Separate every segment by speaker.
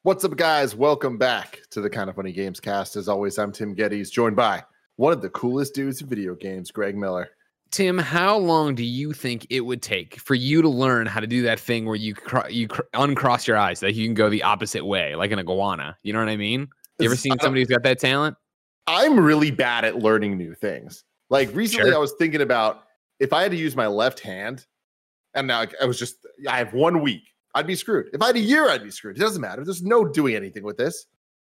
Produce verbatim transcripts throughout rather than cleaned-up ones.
Speaker 1: What's up, guys? Welcome back to the Kind of Funny Games cast. As always, I'm Tim Geddes, joined by one of the coolest dudes in video games, Greg Miller.
Speaker 2: Tim, how long do you think it would take for you to learn how to do that thing where you cr- you cr- uncross your eyes, that you can go the opposite way, like an iguana? You know what I mean? You ever seen somebody who's got that talent?
Speaker 1: I'm really bad at learning new things. Like recently,
Speaker 2: Sure.
Speaker 1: I was thinking about if I had to use my left hand, and now I was just, I have one week, I'd be screwed. If I had a year, I'd be screwed. It doesn't matter. There's no doing anything with this.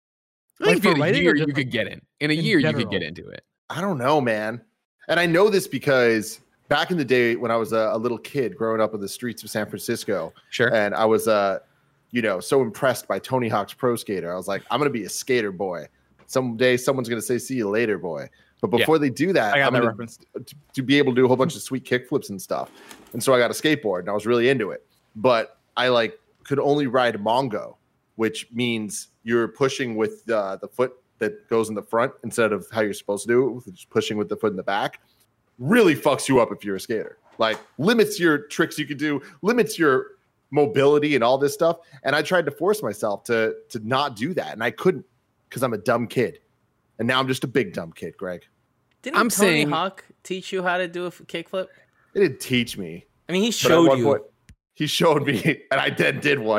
Speaker 2: I think
Speaker 3: Like
Speaker 2: in
Speaker 3: for
Speaker 2: a
Speaker 3: writing
Speaker 2: year
Speaker 3: or
Speaker 2: you
Speaker 3: just
Speaker 2: could get in. In a
Speaker 3: in
Speaker 2: year you
Speaker 3: general?
Speaker 2: could get into it.
Speaker 1: I don't know, man. And I know this because back in the day when I was a, a little kid growing up in the streets of San Francisco,
Speaker 2: Sure.
Speaker 1: and I was, uh, you know, so impressed by Tony Hawk's Pro Skater. I was like, I'm going to be a skater boy. Someday someone's going to say, see you later, boy. But before yeah. they do that,
Speaker 3: I got
Speaker 1: I'm
Speaker 3: that
Speaker 1: gonna,
Speaker 3: reference.
Speaker 1: To, to be able to do a whole bunch of sweet kickflips and stuff. And so I got a skateboard and I was really into it. But I like could only ride Mongo, which means you're pushing with uh, the foot that goes in the front instead of how you're supposed to do it, with just pushing with the foot in the back. Really fucks you up if you're a skater. Like limits your tricks you could do, limits your mobility and all this stuff. And I tried to force myself to to not do that, and I couldn't because I'm a dumb kid. And now I'm just a big dumb kid, Greg.
Speaker 4: Didn't
Speaker 2: I'm
Speaker 4: Tony
Speaker 2: saying-
Speaker 4: Hawk teach you how to do a f- kickflip?
Speaker 1: It didn't teach me.
Speaker 4: I mean, he
Speaker 1: but at
Speaker 4: showed
Speaker 1: one
Speaker 4: you.
Speaker 1: point, he showed me, and I then did one.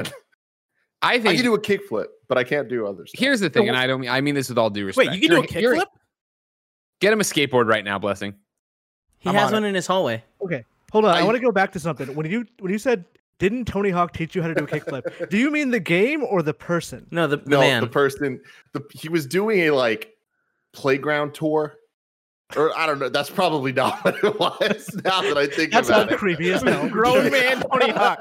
Speaker 2: I
Speaker 1: I
Speaker 2: think
Speaker 1: can do a kickflip, but I can't do other stuff.
Speaker 2: here's the thing, and I don't mean I mean this with all due respect.
Speaker 3: Wait, you can do a
Speaker 2: You're- you're-
Speaker 3: kickflip?
Speaker 2: Get him a skateboard right now, Blessing.
Speaker 4: he
Speaker 3: I'm
Speaker 4: has
Speaker 3: on
Speaker 4: one in his hallway.
Speaker 3: Okay, hold on. I,
Speaker 1: I-
Speaker 3: want to go back to something. When you when you said, didn't Tony Hawk teach you how to do a kickflip? Do you mean the game or the person?
Speaker 4: No, the, the
Speaker 1: no,
Speaker 4: man.
Speaker 1: the person, the, he was doing a like playground tour, or I don't know. That's probably not what it was. Now that I think
Speaker 3: That
Speaker 1: about
Speaker 3: sounds
Speaker 1: it,
Speaker 3: creepy as hell. Grown man Tony Hawk.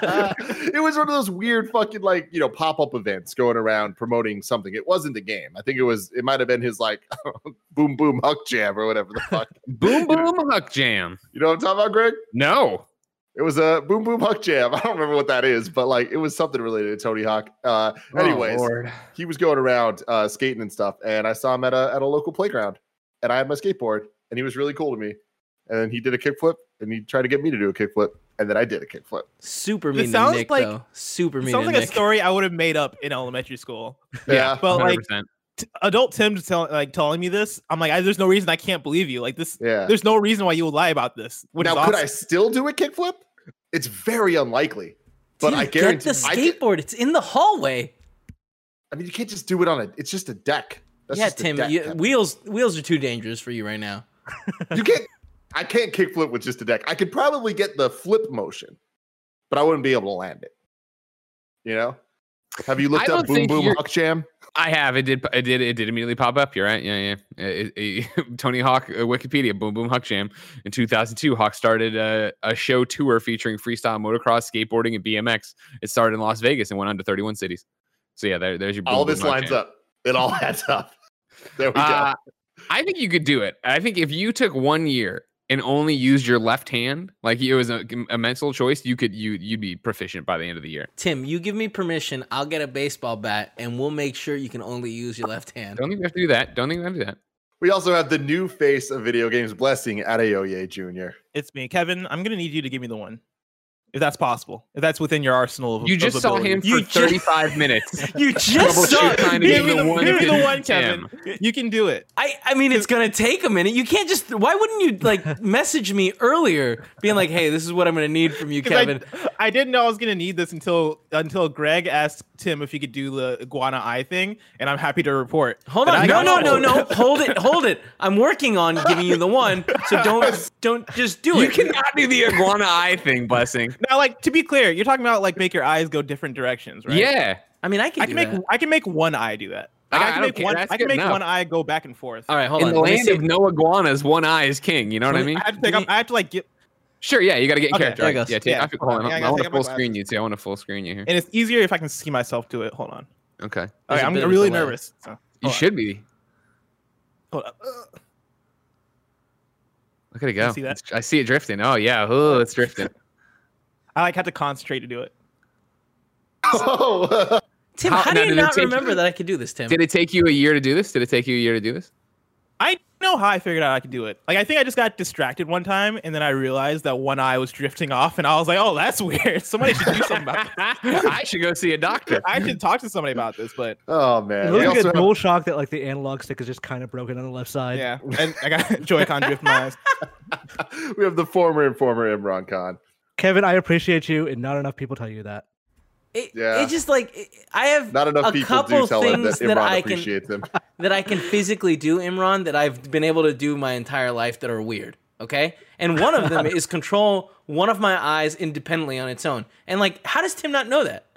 Speaker 1: It was one of those weird fucking like you know pop up events going around promoting something. It wasn't the game. I think it was. It might have been his like boom boom huck jam or whatever the fuck.
Speaker 2: Boom boom huck jam.
Speaker 1: You know what I'm talking about, Greg?
Speaker 2: No.
Speaker 1: It was a boom boom huck jam. I don't remember what that is, but like it was something related to Tony Hawk. Uh, anyways,
Speaker 2: Oh, Lord.
Speaker 1: he was going around uh, skating and stuff, and I saw him at a at a local playground, and I had my skateboard, and he was really cool to me. And he did a kickflip, and he tried to get me to do a kickflip, and then I did a kickflip.
Speaker 4: Super
Speaker 5: It
Speaker 4: mean to
Speaker 5: sounds
Speaker 4: Nick,
Speaker 5: like-
Speaker 4: though. Super
Speaker 5: It
Speaker 4: mean
Speaker 5: sounds
Speaker 4: to
Speaker 5: like
Speaker 4: Nick.
Speaker 5: a story I would have made up in elementary school.
Speaker 1: Yeah,
Speaker 5: But like
Speaker 2: one hundred percent.
Speaker 5: t- adult Tim's tell, like telling me this, I'm like, I, there's no reason I can't believe you. Like this,
Speaker 1: yeah.
Speaker 5: there's no reason why you would lie about this. Which
Speaker 1: Now,
Speaker 5: is
Speaker 1: could
Speaker 5: awesome.
Speaker 1: I still do a kickflip? It's very unlikely, but
Speaker 4: Dude,
Speaker 1: I guarantee.
Speaker 4: Get the
Speaker 1: I, can-
Speaker 4: skateboard. It's in the hallway.
Speaker 1: I mean, you can't just do it on a. It's just a deck. That's
Speaker 4: yeah,
Speaker 1: just a
Speaker 4: Tim.
Speaker 1: deck,
Speaker 4: You,
Speaker 1: Kevin.
Speaker 4: wheels wheels are too dangerous for you right now.
Speaker 1: You can't. I can't kickflip with just a deck. I could probably get the flip motion, but I wouldn't be able to land it. You know? Have you looked
Speaker 2: I
Speaker 1: up
Speaker 2: don't
Speaker 1: Boom
Speaker 2: think
Speaker 1: Boom
Speaker 2: you're-
Speaker 1: Huck Jam?
Speaker 2: I have. It did. It did. It did immediately pop up. You're right. Yeah, yeah. It- it- Tony Hawk, uh, Wikipedia, Boom Boom Huck Jam. In two thousand two, Hawk started a, a show tour featuring freestyle motocross, skateboarding, and B M X. It started in Las Vegas and went on to thirty-one cities. So yeah, there, there's your. Boom
Speaker 1: All
Speaker 2: Boom
Speaker 1: this
Speaker 2: Huck
Speaker 1: lines
Speaker 2: Jam.
Speaker 1: up. It all adds up. There we
Speaker 2: Uh,
Speaker 1: go.
Speaker 2: I think you could do it. I think if you took one year and only used your left hand, like it was a, a mental choice, you could you you'd be proficient by the end of the year.
Speaker 4: Tim, you give me permission. I'll get a baseball bat, and we'll make sure you can only use your left hand.
Speaker 2: Don't think we have to do that. Don't think we have to do that.
Speaker 1: We also have the new face of video games, Blessing Adeoye Junior
Speaker 5: It's me, Kevin. I'm gonna need you to give me the one, if that's possible. If that's within your arsenal of
Speaker 2: You
Speaker 5: of
Speaker 2: just saw him
Speaker 5: abilities.
Speaker 2: for
Speaker 4: You ju-
Speaker 2: thirty-five minutes.
Speaker 4: You just saw.
Speaker 2: Troubleshoot trying to
Speaker 5: Give
Speaker 2: give
Speaker 5: me
Speaker 2: the
Speaker 5: the,
Speaker 2: one
Speaker 5: give me
Speaker 2: to
Speaker 5: the one,
Speaker 2: Tim.
Speaker 5: Kevin. You can do it.
Speaker 4: I, I mean, it's gonna take a minute. You can't just. Why wouldn't you like message me earlier, being like, "Hey, this is what I'm gonna need from you,
Speaker 5: 'Cause
Speaker 4: Kevin."
Speaker 5: I, I didn't know I was gonna need this until until Greg asked Tim if he could do the iguana eye thing, and I'm happy to report.
Speaker 4: Hold
Speaker 5: that
Speaker 4: on,
Speaker 5: I
Speaker 4: no,
Speaker 5: got
Speaker 4: no,
Speaker 5: it.
Speaker 4: no, no. Hold it, hold it. I'm working on giving you the one, so don't, don't just do
Speaker 2: You
Speaker 4: it.
Speaker 2: cannot do the iguana eye thing, Blessing.
Speaker 5: Now, like to be clear, you're talking about like make your eyes go different directions, right?
Speaker 2: Yeah.
Speaker 4: I mean, I can.
Speaker 5: I
Speaker 4: do
Speaker 5: can make
Speaker 4: that.
Speaker 5: I can make one eye do that. Like,
Speaker 2: I
Speaker 5: I can
Speaker 2: don't
Speaker 5: make
Speaker 2: care.
Speaker 5: one.
Speaker 2: That's
Speaker 5: I can
Speaker 2: good
Speaker 5: make
Speaker 2: enough.
Speaker 5: one eye go back and forth.
Speaker 4: All right, hold
Speaker 2: In
Speaker 4: on.
Speaker 2: the
Speaker 4: Let me
Speaker 2: land
Speaker 4: see.
Speaker 2: of no iguanas, one eye is king. You know what I mean?
Speaker 5: I have to, take,
Speaker 4: Let me-
Speaker 5: I have to like get,
Speaker 2: Sure, yeah, you got to get in
Speaker 5: Okay,
Speaker 2: character.
Speaker 4: there it
Speaker 2: right?
Speaker 4: goes.
Speaker 2: Yeah, take,
Speaker 5: Yeah,
Speaker 2: I, hold on,
Speaker 5: yeah, I
Speaker 2: I,
Speaker 5: gotta
Speaker 2: want
Speaker 5: take
Speaker 2: to
Speaker 5: off my
Speaker 2: full screen
Speaker 5: glasses.
Speaker 2: you too. I want to full screen you here.
Speaker 5: and it's easier if I can see myself to it. Hold on.
Speaker 2: Okay,
Speaker 5: All
Speaker 4: There's
Speaker 5: right,
Speaker 4: a
Speaker 5: I'm
Speaker 4: bit of a
Speaker 5: really
Speaker 4: delay.
Speaker 5: nervous. So,
Speaker 2: you
Speaker 5: hold on.
Speaker 2: should be.
Speaker 5: Hold up. Uh,
Speaker 2: Look at it go.
Speaker 5: see that?
Speaker 2: It's- I see it drifting. Oh yeah, oh, it's drifting.
Speaker 5: I like have to concentrate to do it.
Speaker 1: Oh,
Speaker 4: Tim,
Speaker 2: How-
Speaker 4: how,
Speaker 2: now,
Speaker 4: do you
Speaker 2: did it
Speaker 4: not
Speaker 2: take-
Speaker 4: remember that I could do this, Tim?
Speaker 2: Did it take you a year to do this? Did it take you a year to do this?
Speaker 5: I know how I figured out I could do it. Like, I think I just got distracted one time, and then I realized that one eye was drifting off, and I was like, oh, that's weird. Somebody should do something about that.
Speaker 2: I should go see a doctor.
Speaker 5: I should talk to somebody about this, but
Speaker 1: Oh man,
Speaker 3: It
Speaker 1: We
Speaker 3: looks like
Speaker 1: also
Speaker 3: a
Speaker 1: have-
Speaker 3: dual shock that like the analog stick is just kind of broken on the left side.
Speaker 5: yeah. And I got Joy-Con drift in my eyes.
Speaker 1: we have the former and former Imran Khan.
Speaker 3: Kevin, I appreciate you, and not enough people tell you that.
Speaker 4: It,
Speaker 1: Yeah.
Speaker 4: It's just like it- I have
Speaker 1: Not enough
Speaker 4: a
Speaker 1: people
Speaker 4: couple
Speaker 1: do tell him that
Speaker 4: things that,
Speaker 1: Imran
Speaker 4: I can
Speaker 1: appreciates him.
Speaker 4: that I can physically do, Imran, that I've been able to do my entire life that are weird. Okay, and one of them is control one of my eyes independently on its own. And like, how does Tim not know that?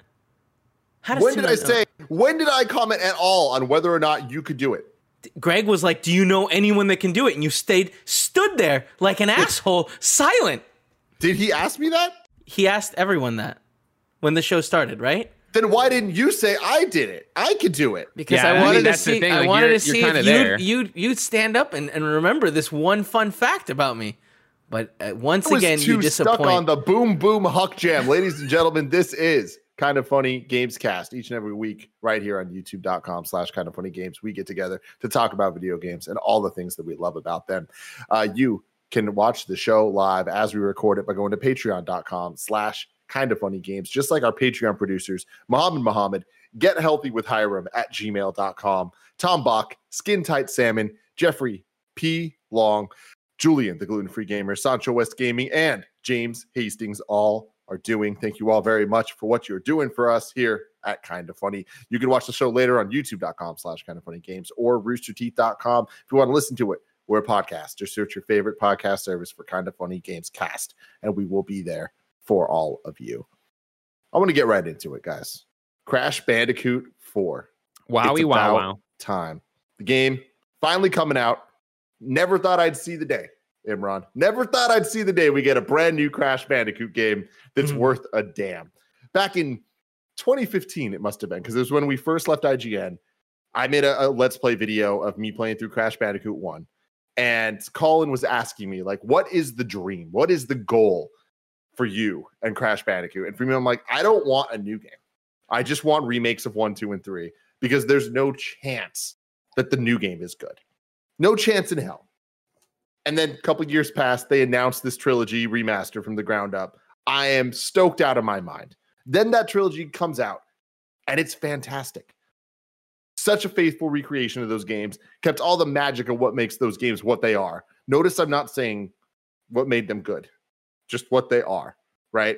Speaker 4: How does
Speaker 1: When
Speaker 4: Tim
Speaker 1: did I
Speaker 4: not know?
Speaker 1: say? When did I comment at all on whether or not you could do it?
Speaker 4: Greg was like, "Do you know anyone that can do it?" And you stayed, stood there like an asshole, silent.
Speaker 1: Did he ask me that?
Speaker 4: He asked everyone that when the show started, right?
Speaker 1: Then why didn't you say I did it? I could do it.
Speaker 4: Because
Speaker 2: Yeah, I
Speaker 4: I
Speaker 2: mean,
Speaker 4: wanted to
Speaker 2: that's the
Speaker 4: see.
Speaker 2: thing,
Speaker 4: I
Speaker 2: like,
Speaker 4: wanted
Speaker 2: you're-
Speaker 4: to
Speaker 2: you're
Speaker 4: see
Speaker 2: kinda
Speaker 4: if
Speaker 2: there.
Speaker 4: you'd, you'd you'd stand up and, and remember this one fun fact about me. But uh, once
Speaker 1: I was
Speaker 4: again,
Speaker 1: too
Speaker 4: you
Speaker 1: stuck
Speaker 4: disappoint.
Speaker 1: on the boom boom huck jam. Ladies and gentlemen, this is Kind of Funny Games Cast. Each and every week right here on youtube.com slash kind of funny games. We get together to talk about video games and all the things that we love about them. Uh, you can watch the show live as we record it by going to patreon.com slash kind of funny games. Just like our Patreon producers, Muhammad Muhammad, Get Healthy with Hiram at gmail dot com, Tom Bach, Skin Tight Salmon, Jeffrey P. Long, Julian, the gluten-free gamer, Sancho West Gaming, and James Hastings all are doing. Thank you all very much for what you're doing for us here at Kind of Funny. You can watch the show later on youtube.com slash kind of funny games or rooster teeth dot com if you want to listen to it. We're a podcast. Just search your favorite podcast service for Kind of Funny Games Cast, and we will be there for all of you. I want to get right into it, guys. Crash Bandicoot four.
Speaker 2: Wowie
Speaker 1: It's
Speaker 2: wow
Speaker 1: about
Speaker 2: wow.
Speaker 1: Time. The game finally coming out. Never thought I'd see the day, Imran. Never thought I'd see the day we get a brand new Crash Bandicoot game that's
Speaker 3: Mhm.
Speaker 1: worth a damn. Back in twenty fifteen, it must have been, because it was when we first left I G N. I made a, a Let's Play video of me playing through Crash Bandicoot one. And Colin was asking me, like, what is the dream? What is the goal for you and Crash Bandicoot? And for me, I'm like, I don't want a new game. I just want remakes of one, two, and three, because there's no chance that the new game is good. No chance in hell. And then a couple years passed, they announced this trilogy remaster from the ground up. I am stoked out of my mind. Then that trilogy comes out, and it's fantastic. Such a faithful recreation of those games, kept all the magic of what makes those games what they are. Notice I'm not saying what made them good, just what they are, right?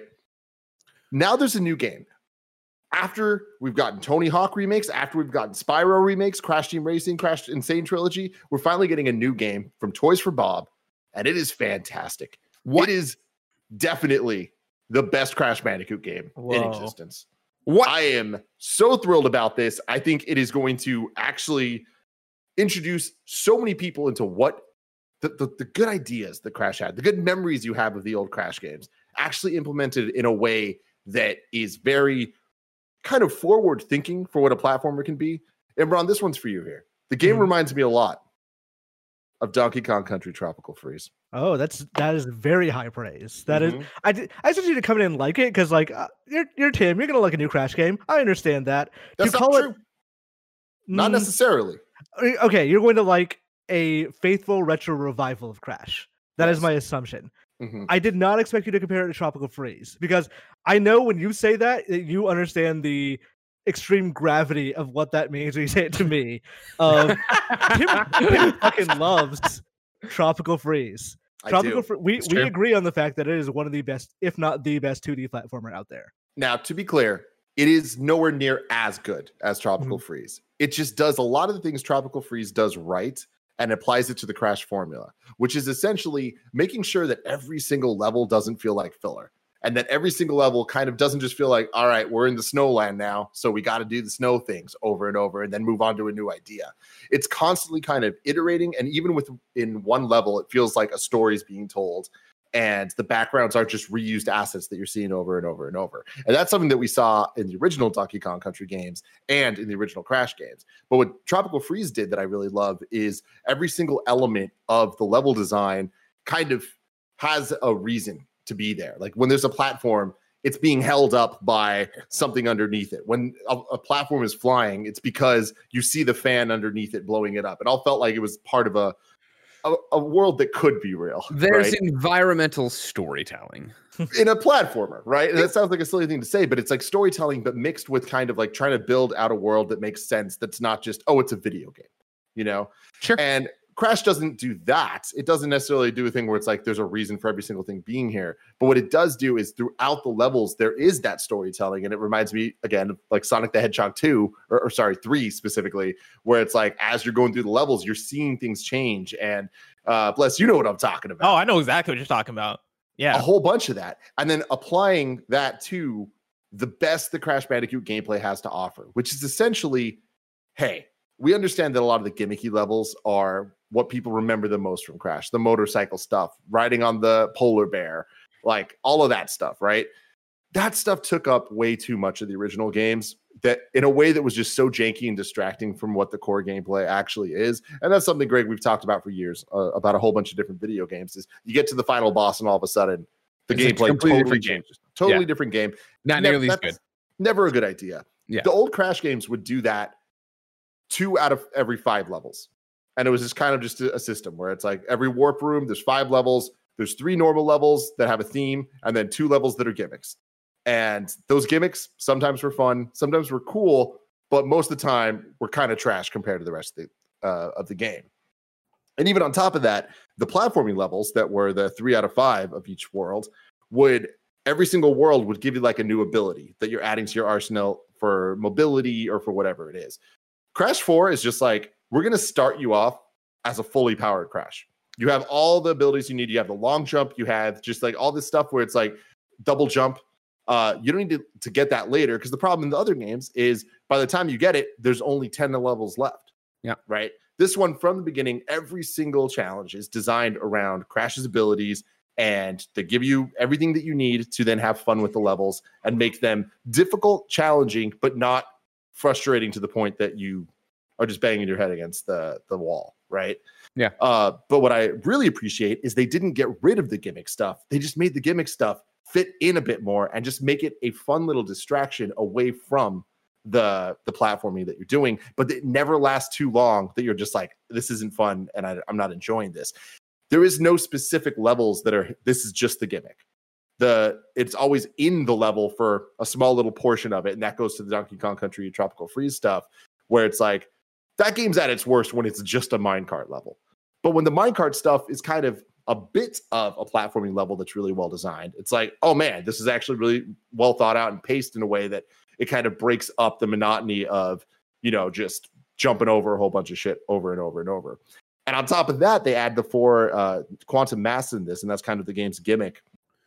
Speaker 1: Now there's a new game. After we've gotten Tony Hawk remakes, after we've gotten Spyro remakes, Crash Team Racing, Crash Insane Trilogy, we're finally getting a new game from Toys for Bob, and it is fantastic.
Speaker 2: What?
Speaker 1: It is definitely the best Crash Bandicoot game in
Speaker 3: Whoa.
Speaker 1: existence.
Speaker 2: What?
Speaker 1: I am so thrilled about this. I think it is going to actually introduce so many people into what the, the, the good ideas that Crash had, the good memories you have of the old Crash games, actually implemented in a way that is very kind of forward thinking for what a platformer can be. And Ron, this one's for you here. The game
Speaker 3: Mhm.
Speaker 1: reminds me a lot of Donkey Kong Country Tropical Freeze.
Speaker 3: Oh, that's that is very high praise. That is,
Speaker 1: Mhm.
Speaker 3: I did, I just need to come in and like it because like uh, you're you're Tim, you're gonna like a new Crash game. I understand that.
Speaker 1: That's
Speaker 3: you
Speaker 1: not
Speaker 3: call
Speaker 1: true. Not
Speaker 3: Mm,
Speaker 1: necessarily.
Speaker 3: okay, you're going to like a faithful retro revival of Crash. That is
Speaker 1: Yes.
Speaker 3: my assumption.
Speaker 1: Mhm.
Speaker 3: I did not expect you to compare it to Tropical Freeze because I know when you say that, that you understand the extreme gravity of what that means when you say it to me. Um, Tim, Tim fucking loves Tropical Freeze.
Speaker 1: I
Speaker 3: Tropical
Speaker 1: do.
Speaker 3: Fre- we
Speaker 2: It's
Speaker 3: we
Speaker 2: true.
Speaker 3: agree on the fact that it is one of the best, if not the best, two D platformer out there.
Speaker 1: Now, to be clear, it is nowhere near as good as Tropical
Speaker 3: Mm-hmm.
Speaker 1: Freeze. It just does a lot of the things Tropical Freeze does right and applies it to the Crash formula, which is essentially making sure that every single level doesn't feel like filler. And that every single level kind of doesn't just feel like, all right, we're in the snowland now, so we got to do the snow things over and over and then move on to a new idea. It's constantly kind of iterating, and even within one level, it feels like a story is being told, and the backgrounds aren't just reused assets that you're seeing over and over and over. And that's something that we saw in the original Donkey Kong Country games and in the original Crash games. But what Tropical Freeze did that I really love is every single element of the level design kind of has a reason to be there. Like when there's a platform, it's being held up by something underneath it. When a, a platform is flying, it's because you see the fan underneath it blowing it up. It all felt like it was part of a a, a world that could be real.
Speaker 2: There's
Speaker 1: right?
Speaker 2: environmental storytelling
Speaker 1: in a platformer, right? And that sounds like a silly thing to say, but it's like storytelling, but mixed with kind of like trying to build out a world that makes sense. That's not just, oh, it's a video game, you know?
Speaker 2: Sure.
Speaker 1: And Crash doesn't do that. It doesn't necessarily do a thing where it's like there's a reason for every single thing being here. But what it does do is throughout the levels, there is that storytelling. And it reminds me, again, of like Sonic the Hedgehog two, or, or sorry, three specifically, where it's like as you're going through the levels, you're seeing things change. And uh, bless, you know what I'm talking about.
Speaker 5: Oh, I know exactly what you're talking about. Yeah.
Speaker 1: A whole bunch of that. And then applying that to the best the Crash Bandicoot gameplay has to offer, which is essentially, hey, we understand that a lot of the gimmicky levels are what people remember the most from Crash, the motorcycle stuff, riding on the polar bear, like all of that stuff, right? That stuff took up way too much of the original games, that in a way that was just so janky and distracting from what the core gameplay actually is. And that's something, Greg, we've talked about for years, uh, about a whole bunch of different video games, is you get to the final boss and all of a sudden the
Speaker 2: It's a
Speaker 1: gameplay
Speaker 2: completely
Speaker 1: totally
Speaker 2: different game.
Speaker 1: changes. Totally
Speaker 2: Yeah.
Speaker 1: different game.
Speaker 2: not
Speaker 1: Never-
Speaker 2: nearly as
Speaker 1: that's
Speaker 2: good.
Speaker 1: Never a good idea.
Speaker 2: Yeah.
Speaker 1: The old Crash games would do that two out of every five levels. And it was just kind of just a, a system where it's like every warp room, there's five levels, there's three normal levels that have a theme, and then two levels that are gimmicks. And those gimmicks sometimes were fun, sometimes were cool, but most of the time were kind of trash compared to the rest of the uh, of the game. And even on top of that, the platforming levels that were the three out of five of each world would every single world would give you like a new ability that you're adding to your arsenal for mobility or for whatever it is. Crash four is just like, we're going to start you off as a fully powered Crash. You have all the abilities you need. You have the long jump. You have just like all this stuff where it's like double jump. Uh, you don't need to, to get that later, because the problem in the other games is by the time you get it, there's only ten levels left.
Speaker 2: Yeah.
Speaker 1: Right. This one from the beginning, every single challenge is designed around Crash's abilities, and they give you everything that you need to then have fun with the levels and make them difficult, challenging, but not frustrating to the point that you are just banging your head against the, the wall. Right.
Speaker 2: Yeah.
Speaker 1: Uh, but what I really appreciate is they didn't get rid of the gimmick stuff. They just made the gimmick stuff fit in a bit more and just make it a fun little distraction away from the the platforming that you're doing, but it never lasts too long that you're just like, this isn't fun and I, I'm not enjoying this. There is no specific levels that are, this is just the gimmick. The it's always in the level for a small little portion of it, and that goes to the Donkey Kong Country Tropical Freeze stuff, where it's like, that game's at its worst when it's just a minecart level. But when the minecart stuff is kind of a bit of a platforming level that's really well designed, it's like, oh man, this is actually really well thought out and paced in a way that it kind of breaks up the monotony of, you know, just jumping over a whole bunch of shit over and over and over. And on top of that, they add the four uh, quantum mass in this, and that's kind of the game's gimmick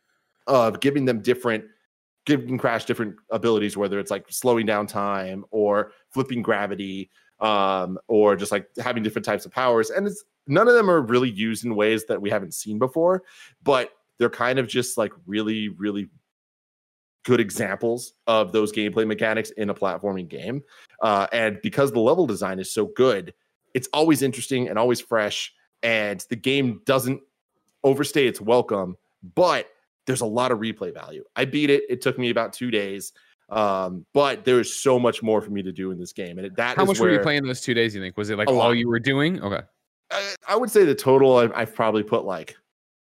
Speaker 1: of giving them different, giving Crash different abilities, whether it's like slowing down time or flipping gravity, um, or just like having different types of powers. And it's none of them are really used in ways that we haven't seen before, but they're kind of just like really, really good examples of those gameplay mechanics in a platforming game. Uh, and because the level design is so good, it's always interesting and always fresh. And the game doesn't overstay its welcome, but there's a lot of replay value. I beat it. It took me about two days. Um, but there is so much more for me to do in this game. And that
Speaker 2: How
Speaker 1: is
Speaker 2: much
Speaker 1: where,
Speaker 2: were you playing those two days, you think? Was it like
Speaker 1: A
Speaker 2: all
Speaker 1: lot.
Speaker 2: you were doing? Okay.
Speaker 1: I, I would say the total, I've, I've probably put like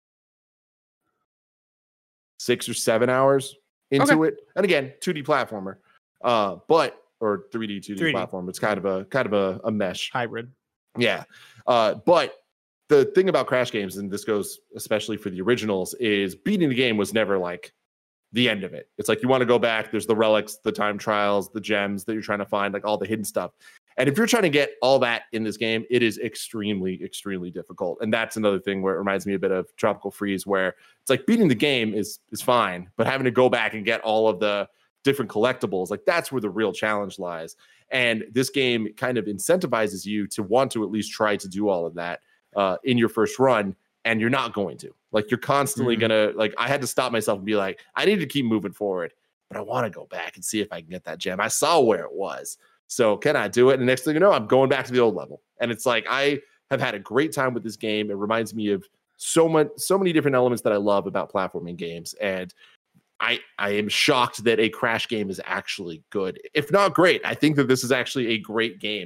Speaker 1: six or seven hours into
Speaker 2: Okay.
Speaker 1: it. And again, two D platformer, uh, but, or three D, two D
Speaker 5: three D.
Speaker 1: platform. It's kind of a, kind of a, a mesh.
Speaker 5: Hybrid.
Speaker 1: Yeah. Uh, but the thing about Crash games, and this goes especially for the originals, is beating the game was never like the end of it. It's like you want to go back. There's the relics, the time trials, the gems that you're trying to find, like all the hidden stuff. And if you're trying to get all that in this game, it is extremely, extremely difficult. And that's another thing where it reminds me a bit of Tropical Freeze, where it's like beating the game is is fine, but having to go back and get all of the different collectibles, like that's where the real challenge lies. And this game kind of incentivizes you to want to at least try to do all of that uh, in your first run, and you're not going to. Like you're constantly
Speaker 2: Mhm.
Speaker 1: gonna, like I had to stop myself and be like, I need to keep moving forward, but I want to go back and see if I can get that gem. I saw where it was. So can I do it? And the next thing you know, I'm going back to the old level. And it's like, I have had a great time with this game. It reminds me of so much, so many different elements that I love about platforming games. And I, I am shocked that a Crash game is actually good. If not great, I think that this is actually a great game.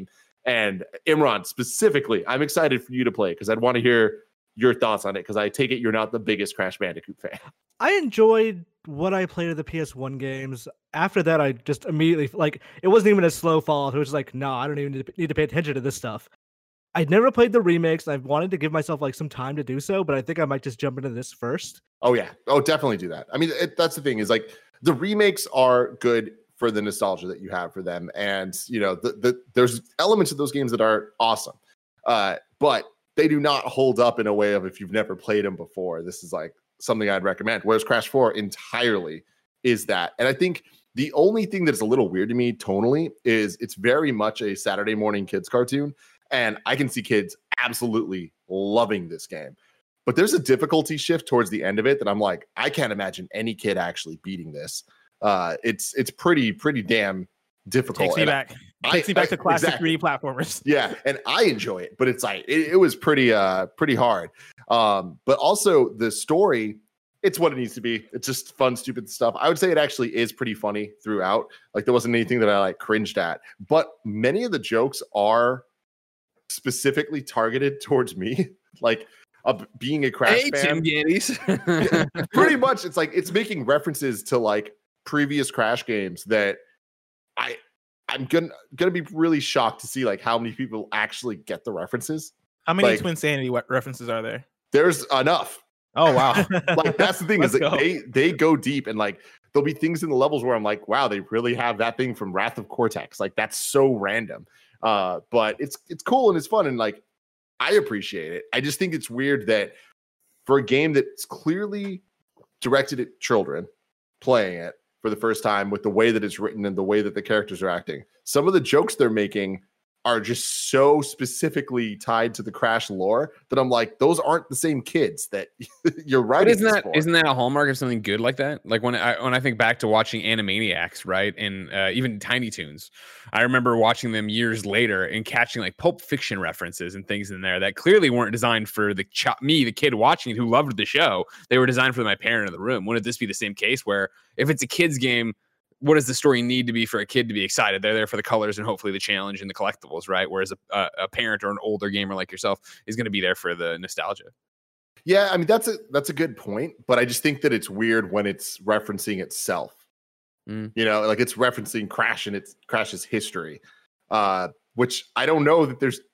Speaker 1: And Imran, specifically, I'm excited for you to play because I'd want to hear your thoughts on it because I take it you're not the biggest Crash Bandicoot fan.
Speaker 3: I enjoyed what I played of the P S one games. After that, I just immediately, like, it wasn't even a slow fall. It was like, no, I don't even need to, need to pay attention to this stuff. I'd never played the remakes. I've wanted to give myself like some time to do so, but I think I might just jump into this first.
Speaker 1: Oh yeah. Oh, definitely do that. I mean, it, that's the thing is like the remakes are good for the nostalgia that you have for them. And, you know, the, the there's elements of those games that are awesome. Uh, but they do not hold up in a way of if you've never played them before. This is like something I'd recommend. Whereas Crash four entirely is that. And I think the only thing that's a little weird to me tonally is it's very much a Saturday morning kids cartoon. And I can see kids absolutely loving this game. But there's a difficulty shift towards the end of it that I'm like, I can't imagine any kid actually beating this. Uh, it's it's pretty, pretty damn difficult.
Speaker 5: Takes me
Speaker 1: and
Speaker 5: back.
Speaker 1: I,
Speaker 5: Takes me back
Speaker 1: I,
Speaker 5: to classic
Speaker 1: exactly.
Speaker 5: three D platformers.
Speaker 1: Yeah, and I enjoy it, but it's like it, it was pretty uh pretty hard. Um, but also the story, it's what it needs to be. It's just fun, stupid stuff. I would say it actually is pretty funny throughout. Like there wasn't anything that I like cringed at, but many of the jokes are specifically targeted towards me, like uh, being a Crash
Speaker 2: Hey,
Speaker 1: fan.
Speaker 2: Tim Geddes.
Speaker 1: Pretty much, it's like it's making references to like previous Crash games that I I'm gonna gonna be really shocked to see like how many people actually get the references.
Speaker 5: How many
Speaker 1: Like-
Speaker 5: Twin Sanity what references are there?
Speaker 1: There's enough.
Speaker 5: Oh wow.
Speaker 1: Like that's the thing is
Speaker 5: Let's
Speaker 1: that
Speaker 5: go.
Speaker 1: they they go deep and like there'll be things in the levels where I'm like, wow, they really have that thing from Wrath of Cortex. Like that's so random. Uh, but it's it's cool and it's fun and like I appreciate it. I just think it's weird that for a game that's clearly directed at children playing it for the first time with the way that it's written and the way that the characters are acting, some of the jokes they're making are just so specifically tied to the Crash lore that I'm like, those aren't the same kids that you're
Speaker 2: But
Speaker 1: writing.
Speaker 2: isn't
Speaker 1: this
Speaker 2: that
Speaker 1: for.
Speaker 2: isn't that a hallmark of something good like that? Like when I when I think back to watching Animaniacs, right, and uh, even Tiny Toons, I remember watching them years later and catching like Pulp Fiction references and things in there that clearly weren't designed for the ch- me, the kid watching it who loved the show. They were designed for my parent in the room. Wouldn't this be the same case where if it's a kid's game, what does the story need to be for a kid to be excited? They're there for the colors and hopefully the challenge and the collectibles, right? Whereas a, a, a parent or an older gamer like yourself is going to be there for the nostalgia.
Speaker 1: Yeah, I mean that's a that's a good point, but I just think that it's weird when it's referencing itself.
Speaker 2: Mm.
Speaker 1: You know, like it's referencing Crash and it's Crash's history, uh, which I don't know that there's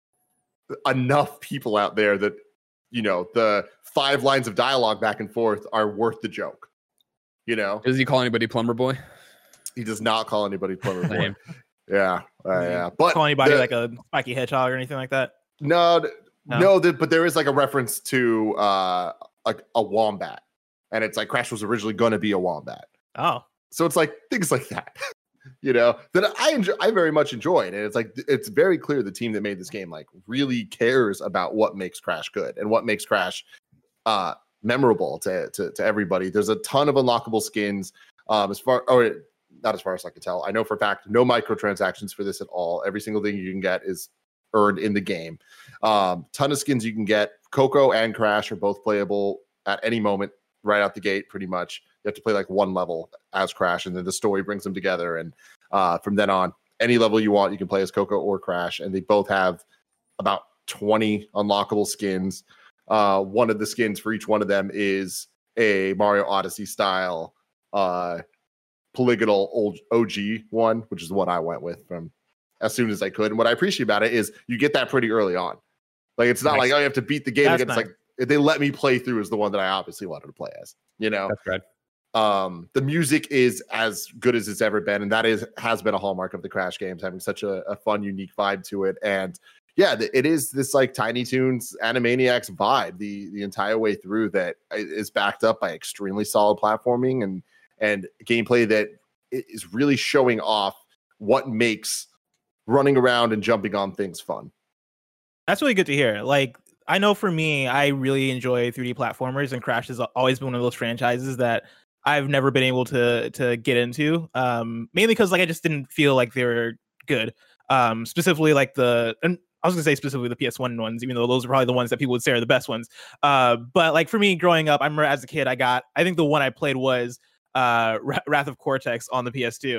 Speaker 1: enough people out there that you know the five lines of dialogue back and forth are worth the joke. You know,
Speaker 2: Does he call anybody Plumber Boy?
Speaker 1: he does not call anybody Plumber Boy.
Speaker 2: Lame.
Speaker 1: Yeah, uh, yeah, but
Speaker 5: Call anybody
Speaker 1: the-
Speaker 5: like a spiky hedgehog or anything like that?
Speaker 1: No, th-
Speaker 5: No?
Speaker 1: no, th- but there is like a reference to uh like a wombat, and it's like Crash was originally going to be a wombat,
Speaker 5: Oh.
Speaker 1: so it's like things like that, you know, that I enjoy. I very much enjoyed, and it's like it's very clear the team that made this game like really cares about what makes Crash good and what makes Crash uh memorable to to, to everybody. There's a ton of unlockable skins, um, as far or not as far as I can tell. I know for a fact no microtransactions for this at all. Every single thing you can get is earned in the game. Um, ton of skins you can get. Coco and Crash are both playable at any moment right out the gate, pretty much. You have to play like one level as Crash, and then the story brings them together. And uh, from then on, any level you want, you can play as Coco or Crash, and they both have about twenty unlockable skins. Uh, one of the skins for each one of them is a Mario Odyssey style uh, polygonal old O G one, which is the one I went with from as soon as I could. And what I appreciate about it is you get that pretty early on. Like it's not
Speaker 2: Nice.
Speaker 1: like oh you have to beat the game.
Speaker 5: That's
Speaker 1: It's
Speaker 5: nice.
Speaker 1: like they let me play through as the one that I obviously wanted to play as. You know,
Speaker 2: That's right.
Speaker 1: um, the music is as good as it's ever been, and that is has been a hallmark of the Crash games, having such a, a fun, unique vibe to it. And yeah, th- it is this like Tiny Toons Animaniacs vibe the the entire way through that is backed up by extremely solid platforming and and gameplay that is really showing off what makes running around and jumping on things fun.
Speaker 5: That's really good to hear. Like, I know for me, I really enjoy three D platformers, and Crash has always been one of those franchises that I've never been able to to get into. Um, mainly because like I just didn't feel like they were good. Um, specifically like the and I was gonna say specifically the P S one ones, even though those are probably the ones that people would say are the best ones. Uh, but like for me growing up, I remember as a kid, I got I think the one I played was uh Wrath of Cortex on the P S two,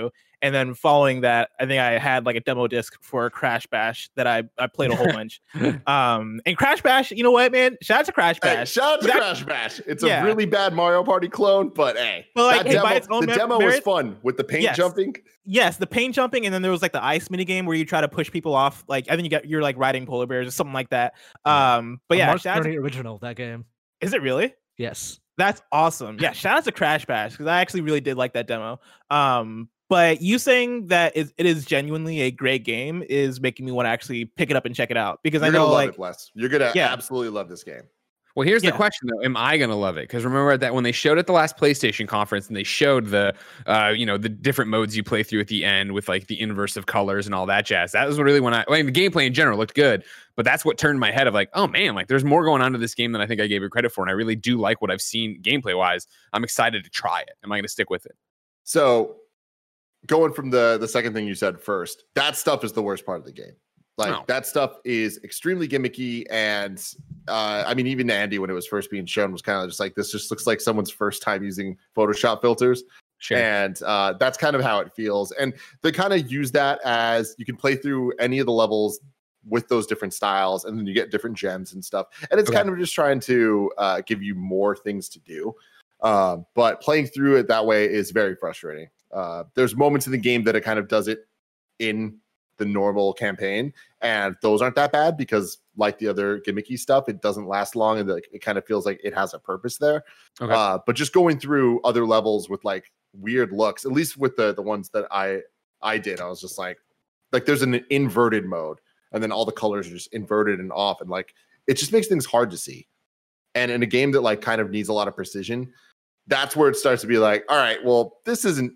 Speaker 5: And then following that, I think I had like a demo disc for Crash Bash that I, I played a whole bunch. Um, and Crash Bash, you know what, man? Shout out to Crash Bash.
Speaker 1: Hey, shout out to
Speaker 5: That-
Speaker 1: Crash Bash. It's
Speaker 5: Yeah.
Speaker 1: a really bad Mario Party clone, but hey,
Speaker 5: But, like,
Speaker 1: that
Speaker 5: hey,
Speaker 1: demo,
Speaker 5: by its own
Speaker 1: the
Speaker 5: mer-
Speaker 1: demo was
Speaker 5: merits-
Speaker 1: fun with the paint
Speaker 5: Yes.
Speaker 1: jumping.
Speaker 5: Yes, the paint jumping, and then there was like the ice mini game where you try to push people off. Like I think you got you're like riding polar bears or something like that. Um, but
Speaker 3: A
Speaker 5: yeah,
Speaker 3: March
Speaker 5: shout out to-
Speaker 3: Journey original that game.
Speaker 5: is it really?
Speaker 3: Yes.
Speaker 5: That's awesome. Yeah, shout out to Crash Bash because I actually really did like that demo. Um, but you saying that it, it is genuinely a great game is making me want to actually pick it up and check it out because
Speaker 1: You're
Speaker 5: I
Speaker 1: gonna
Speaker 5: know
Speaker 1: love
Speaker 5: like
Speaker 1: it, Bless. You're gonna
Speaker 5: Yeah.
Speaker 1: absolutely love this game.
Speaker 2: Well, here's
Speaker 5: Yeah.
Speaker 2: the question though: am I gonna love it? Because remember that when they showed at the last PlayStation conference and they showed the, uh, you know, the different modes you play through at the end with like the inverse of colors and all that jazz. That was really when I, I mean, the gameplay in general looked good, but that's what turned my head of like, oh man, like there's more going on to this game than I think I gave it credit for, and I really do like what I've seen gameplay wise. I'm excited to try it. Am I gonna stick with it?
Speaker 1: So, going from the the second thing you said first, that stuff is the worst part of the game. Like
Speaker 2: Oh.
Speaker 1: that stuff is extremely gimmicky, and uh, I mean, even Andy when it was first being shown was kind of just like this. Just looks like someone's first time using Photoshop filters.
Speaker 2: Sure.
Speaker 1: And uh, that's kind of how it feels. And they kind of use that as you can play through any of the levels with those different styles, and then you get different gems and stuff. And it's
Speaker 2: Okay.
Speaker 1: kind of just trying to uh, give you more things to do. Um, but playing through it that way is very frustrating. Uh, there's moments in the game that it kind of does it in the normal campaign, and those aren't that bad because, like the other gimmicky stuff, it doesn't last long, and like it kind of feels like it has a purpose there.
Speaker 2: Okay.
Speaker 1: Uh, but just going through other levels with like weird looks, at least with the the ones that I I did, I was just like, like there's an inverted mode, and then all the colors are just inverted and off, and like it just makes things hard to see. And in a game that like kind of needs a lot of precision, that's where it starts to be like, all right, well, this isn't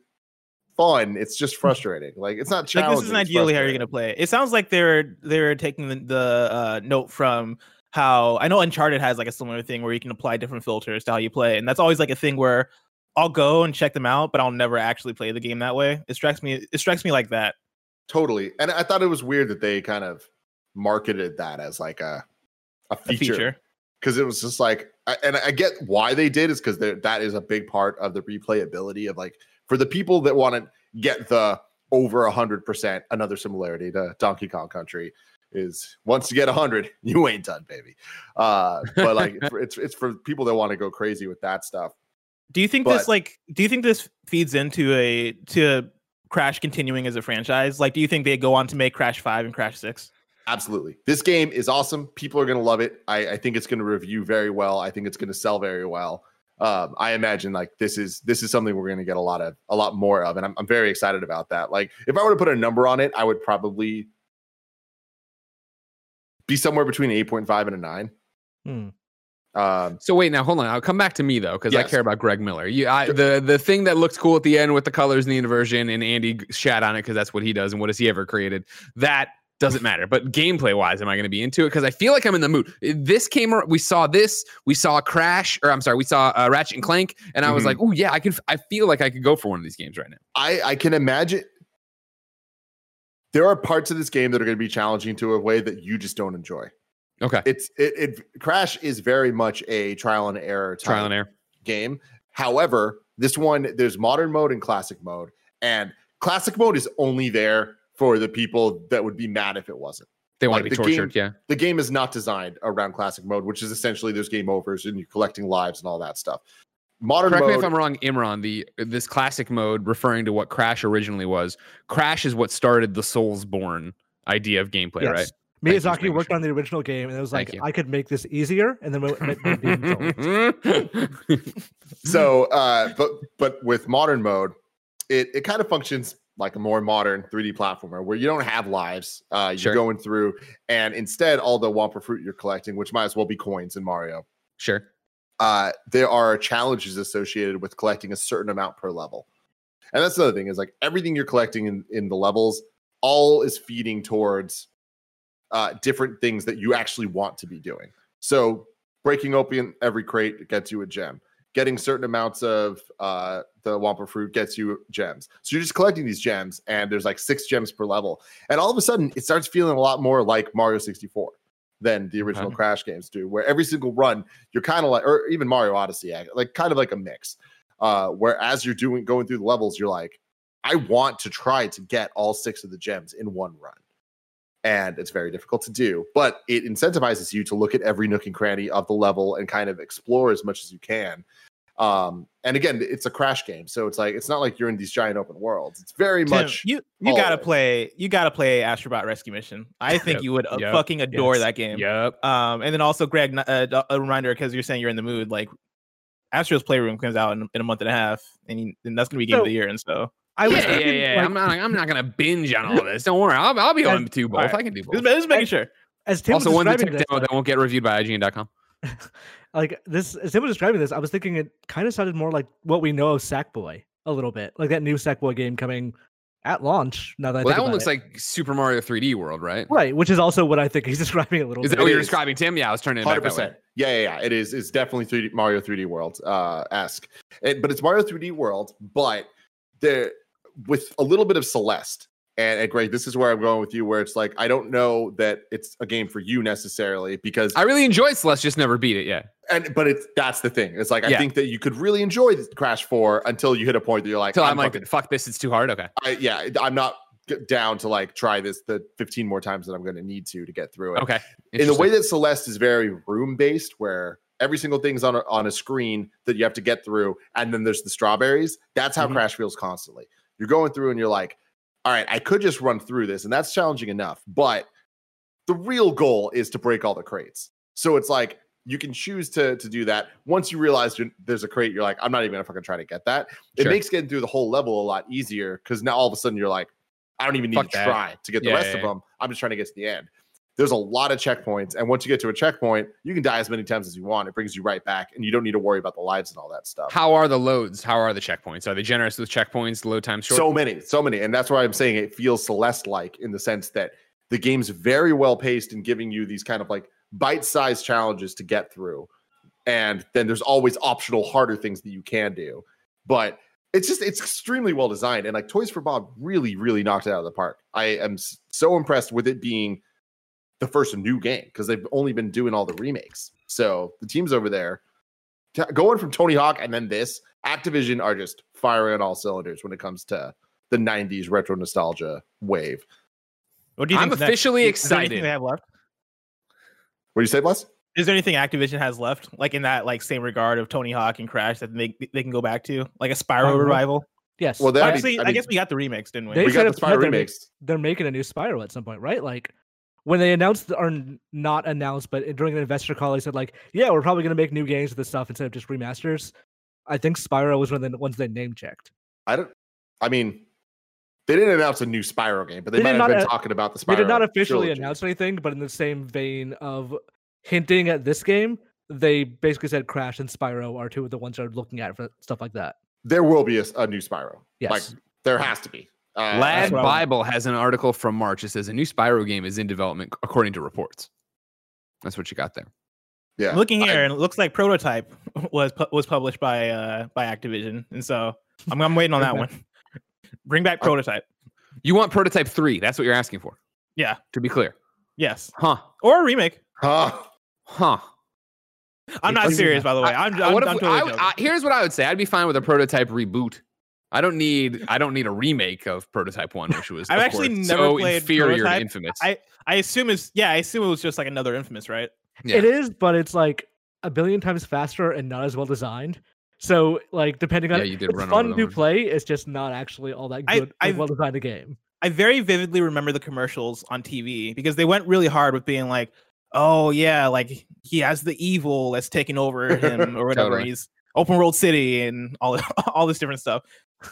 Speaker 1: fun. It's just frustrating. Like it's not
Speaker 5: like
Speaker 1: challenging.
Speaker 5: this isn't
Speaker 1: it's
Speaker 5: ideally how you're
Speaker 1: frustrating.
Speaker 5: gonna play it. It sounds like they're they're taking the, the uh, note from how I know Uncharted has like a similar thing where you can apply different filters to how you play, and that's always like a thing where I'll go and check them out, but I'll never actually play the game that way. It strikes me it strikes me like that.
Speaker 1: Totally. And I thought it was weird that they kind of marketed that as like a a
Speaker 5: A
Speaker 1: feature.
Speaker 5: feature.
Speaker 1: Because it was just like, I, and I get why they did is because that is a big part of the replayability of like for the people that want to get the over a hundred percent. Another similarity to Donkey Kong Country is once you get a hundred, you ain't done, baby. Uh, but like it's it's for people that want to go crazy with that stuff.
Speaker 5: Do you think
Speaker 1: But-
Speaker 5: this like do you think this feeds into a to Crash continuing as a franchise? Like do you think they go on to make Crash five and Crash six?
Speaker 1: Absolutely. This game is awesome. People are going to love it. I, I think it's going to review very well. I think it's going to sell very well. Um, I imagine like this is this is something we're going to get a lot of a lot more of, and I'm I'm very excited about that. Like if I were to put a number on it, I would probably be somewhere between an eight point five and a nine.
Speaker 3: Hmm.
Speaker 1: Um,
Speaker 2: So wait, now hold on. I'll come back to me though, because I
Speaker 1: Yes.
Speaker 2: care about Greg Miller. You, I, the the thing that looked cool at the end with the colors and the inversion, and Andy g- shat on it because that's what he does, and what has he ever created? That doesn't matter. But gameplay wise, am I going to be into it? Because I feel like I'm in the mood. This came. ar- We saw this. We saw Crash, or I'm sorry, we saw uh, Ratchet and Clank, and I was
Speaker 1: Mhm.
Speaker 2: like, oh yeah, I can. f- I feel like I could go for one of these games right now.
Speaker 1: I I can imagine there are parts of this game that are going to be challenging to a way that you just don't enjoy.
Speaker 2: Okay,
Speaker 1: It's it, it Crash is very much a trial and error type
Speaker 2: trial and error.
Speaker 1: game. However, this one, there's modern mode and classic mode, and classic mode is only there for the people that would be mad if it wasn't.
Speaker 2: They want
Speaker 1: like
Speaker 2: to be
Speaker 1: the
Speaker 2: tortured.
Speaker 1: game-
Speaker 2: Yeah.
Speaker 1: The game is not designed around classic mode, which is essentially there's game overs and you're collecting lives and all that stuff. Modern
Speaker 2: Correct me
Speaker 1: mode,
Speaker 2: if I'm wrong, Imran. The this classic mode, referring to what Crash originally was. Crash is what started the Soulsborne idea of gameplay,
Speaker 3: Yes.
Speaker 2: right? Thank you for
Speaker 3: Miyazaki
Speaker 2: making
Speaker 3: worked
Speaker 2: sure.
Speaker 3: on the original game, and it was
Speaker 2: Thank
Speaker 3: like
Speaker 2: you.
Speaker 3: I could make this easier, and then it went- went being sold.
Speaker 1: so uh, but but with modern mode, it it kind of functions like a more modern three D platformer where you don't have lives. Uh, you're
Speaker 2: Sure.
Speaker 1: going through, and instead, all the Wumpa fruit you're collecting, which might as well be coins in Mario.
Speaker 2: Sure.
Speaker 1: Uh, there are challenges associated with collecting a certain amount per level. And that's the other thing is like everything you're collecting in, in the levels, all is feeding towards uh, different things that you actually want to be doing. So breaking open every crate gets you a gem. Getting certain amounts of uh, the Wumpa fruit gets you gems. So you're just collecting these gems, and there's like six gems per level. And all of a sudden, it starts feeling a lot more like Mario sixty-four than the original
Speaker 2: Okay.
Speaker 1: Crash games do, where every single run, you're kind of like, or even Mario Odyssey, act- like kind of like a mix. Uh, where as you're doing going through the levels, you're like, I want to try to get all six of the gems in one run. And it's very difficult to do, but it incentivizes you to look at every nook and cranny of the level and kind of explore as much as you can. Um, and again, it's a Crash game, so it's like it's not like you're in these giant open worlds. It's very
Speaker 5: Tim,
Speaker 1: much
Speaker 5: you you gotta
Speaker 1: always.
Speaker 5: play you gotta play Astrobot Rescue Mission. I think
Speaker 2: Yep,
Speaker 5: you would uh,
Speaker 2: yep,
Speaker 5: fucking adore
Speaker 2: yes,
Speaker 5: that game.
Speaker 2: Yep.
Speaker 5: Um, and then also, Greg, uh, a reminder because you're saying you're in the mood. Like, Astro's Playroom comes out in, in a month and a half, and, you, and that's gonna be game
Speaker 3: So-
Speaker 5: of the year. And so,
Speaker 3: I was
Speaker 2: Yeah, yeah,
Speaker 3: thinking,
Speaker 2: yeah.
Speaker 3: like,
Speaker 2: I'm not. I'm not gonna binge on all this. Don't worry. I'll, I'll be on
Speaker 3: And-
Speaker 2: to both.
Speaker 5: alright.
Speaker 2: I can do both.
Speaker 5: just, just making sure.
Speaker 3: as Tim
Speaker 2: Also,
Speaker 3: was
Speaker 2: one tech
Speaker 3: describing this,
Speaker 2: demo that won't get reviewed by I G N dot com.
Speaker 3: like this, as Tim was describing this, I was thinking it kind of sounded more like what we know of Sackboy a little bit, like that new Sackboy game coming at launch. Now that I
Speaker 2: Well,
Speaker 3: think
Speaker 2: that one
Speaker 3: about
Speaker 2: looks
Speaker 3: it.
Speaker 2: like Super Mario three D World, right?
Speaker 3: right, which is also what I think he's describing a little
Speaker 2: Is
Speaker 3: bit.
Speaker 2: that what
Speaker 1: It
Speaker 2: you're
Speaker 1: is.
Speaker 2: describing, Tim? Yeah, I was turning it
Speaker 1: one
Speaker 2: back
Speaker 1: hundred
Speaker 2: that way.
Speaker 1: percent. Yeah, yeah, yeah. It is. It's definitely three D Mario three D World uh, esque, it, but it's Mario three D World, but there with a little bit of Celeste. And, and Greg, this is where I'm going with you, where it's like I don't know that it's a game for you necessarily because
Speaker 2: I really enjoyed Celeste, just never beat it yet.
Speaker 1: and but it's that's the thing. It's like I
Speaker 2: Yeah.
Speaker 1: think that you could really enjoy this Crash four until you hit a point that you're like,
Speaker 2: Until I'm, like,
Speaker 1: fucking-
Speaker 2: fuck this, it's too hard. Okay.
Speaker 1: I, yeah, I'm not g- down to like try this the fifteen more times that I'm going to need to to get through it.
Speaker 2: Okay.
Speaker 1: In the way
Speaker 2: Interesting.
Speaker 1: that Celeste is very room based, where every single thing's on a, on a screen that you have to get through, and then there's the strawberries. That's how
Speaker 2: Mhm.
Speaker 1: Crash feels constantly. You're going through and you're like, all right, I could just run through this, and that's challenging enough. But the real goal is to break all the crates. So it's like you can choose to to do that. Once you realize you're, there's a crate, you're like, I'm not even gonna fucking try to get that. It
Speaker 2: Sure.
Speaker 1: makes getting through the whole level a lot easier because now all of a sudden you're like, I don't even need
Speaker 2: Fuck
Speaker 1: to
Speaker 2: that.
Speaker 1: try to get the
Speaker 2: Yeah,
Speaker 1: rest
Speaker 2: yeah,
Speaker 1: of
Speaker 2: yeah.
Speaker 1: them. I'm just trying to get to the end. There's a lot of checkpoints, and once you get to a checkpoint, you can die as many times as you want. It brings you right back, and you don't need to worry about the lives and all that stuff.
Speaker 2: How are the loads? How are the checkpoints? Are they generous with checkpoints? Load time short?
Speaker 1: So many, so many. And that's why I'm saying it feels Celeste-like in the sense that the game's very well paced in giving you these kind of like bite-sized challenges to get through. And then there's always optional harder things that you can do. But it's just, it's extremely well designed. And like Toys for Bob really, really knocked it out of the park. I am s- so impressed with it being the first new game because they've only been doing all the remakes. So the teams over there, t- going from Tony Hawk and then this, Activision are just firing on all cylinders when it comes to the nineties retro nostalgia wave.
Speaker 5: What do you
Speaker 2: I'm
Speaker 5: think's next?
Speaker 2: officially
Speaker 5: Is there anything
Speaker 2: excited.
Speaker 5: they have left?
Speaker 1: What do you say, Bless?
Speaker 5: Is there anything Activision has left, like in that like same regard of Tony Hawk and Crash, that they they can go back to, like a Spyro
Speaker 3: Uh-huh.
Speaker 5: revival?
Speaker 3: Yes.
Speaker 1: Well, that- I mean-
Speaker 5: Obviously, I,
Speaker 1: I mean-
Speaker 5: guess we got the remakes, didn't we?
Speaker 3: They
Speaker 1: We got
Speaker 3: said
Speaker 1: the
Speaker 3: it's
Speaker 1: Spyro
Speaker 3: said they're-
Speaker 1: remakes.
Speaker 3: they're making a new Spyro at some point, right? Like when they announced or n- not announced, but during an investor call, they said like, "Yeah, we're probably going to make new games with this stuff instead of just remasters." I think Spyro was one of the ones they name checked.
Speaker 1: I don't, I mean, they didn't announce a new Spyro game, but they,
Speaker 3: They
Speaker 1: might
Speaker 3: did
Speaker 1: have
Speaker 3: not,
Speaker 1: been
Speaker 3: uh,
Speaker 1: talking about the Spyro.
Speaker 3: They did not officially
Speaker 1: trilogy.
Speaker 3: announce anything, but in the same vein of hinting at this game, they basically said Crash and Spyro are two of the ones they're looking at for stuff like that.
Speaker 1: There will be a, a new Spyro.
Speaker 3: Yes.
Speaker 1: Like, there has to be. Uh,
Speaker 2: Lad
Speaker 5: what I-
Speaker 2: Bible has an article from March. It says a new Spyro game is in development, according to reports. That's what you got there.
Speaker 1: yeah.
Speaker 5: I'm looking
Speaker 1: I-
Speaker 5: here, and it looks like Prototype was pu- was published by uh by Activision, and so I'm I'm waiting on that one. Bring back Prototype.
Speaker 2: You want Prototype three. That's what you're asking for.
Speaker 5: Yeah.
Speaker 2: To be clear.
Speaker 5: Yes,
Speaker 2: Huh.
Speaker 5: or a remake.
Speaker 1: Huh.
Speaker 2: Huh.
Speaker 5: I'm not
Speaker 3: It's-
Speaker 5: serious, by the way. I'm,
Speaker 2: I-
Speaker 5: I'm,
Speaker 2: what if
Speaker 5: I'm
Speaker 2: we-
Speaker 5: totally
Speaker 2: I would-
Speaker 5: joking.
Speaker 2: I- here's what I would say. I'd be fine with a Prototype reboot. I don't need I don't need a remake of Prototype one, which was
Speaker 5: I've
Speaker 2: of
Speaker 5: actually
Speaker 2: course,
Speaker 5: never
Speaker 2: so
Speaker 5: played
Speaker 2: inferior
Speaker 5: Prototype.
Speaker 2: to Infamous.
Speaker 5: I I assume it's yeah. I assume it was just like another Infamous, right?
Speaker 2: Yeah.
Speaker 3: It is, but it's like a billion times faster and not as well designed. So, like, depending on
Speaker 2: Yeah, you did
Speaker 3: it's
Speaker 2: run
Speaker 3: fun
Speaker 2: over
Speaker 3: to
Speaker 2: them.
Speaker 3: play, it's just not actually all that
Speaker 5: I-
Speaker 3: good,
Speaker 5: I've-
Speaker 3: well designed a game.
Speaker 5: I very vividly remember the commercials on T V because they went really hard with being like, "Oh yeah, like he has the evil that's taking over him or whatever.
Speaker 2: Totally.
Speaker 5: He's open world city and all all this different stuff."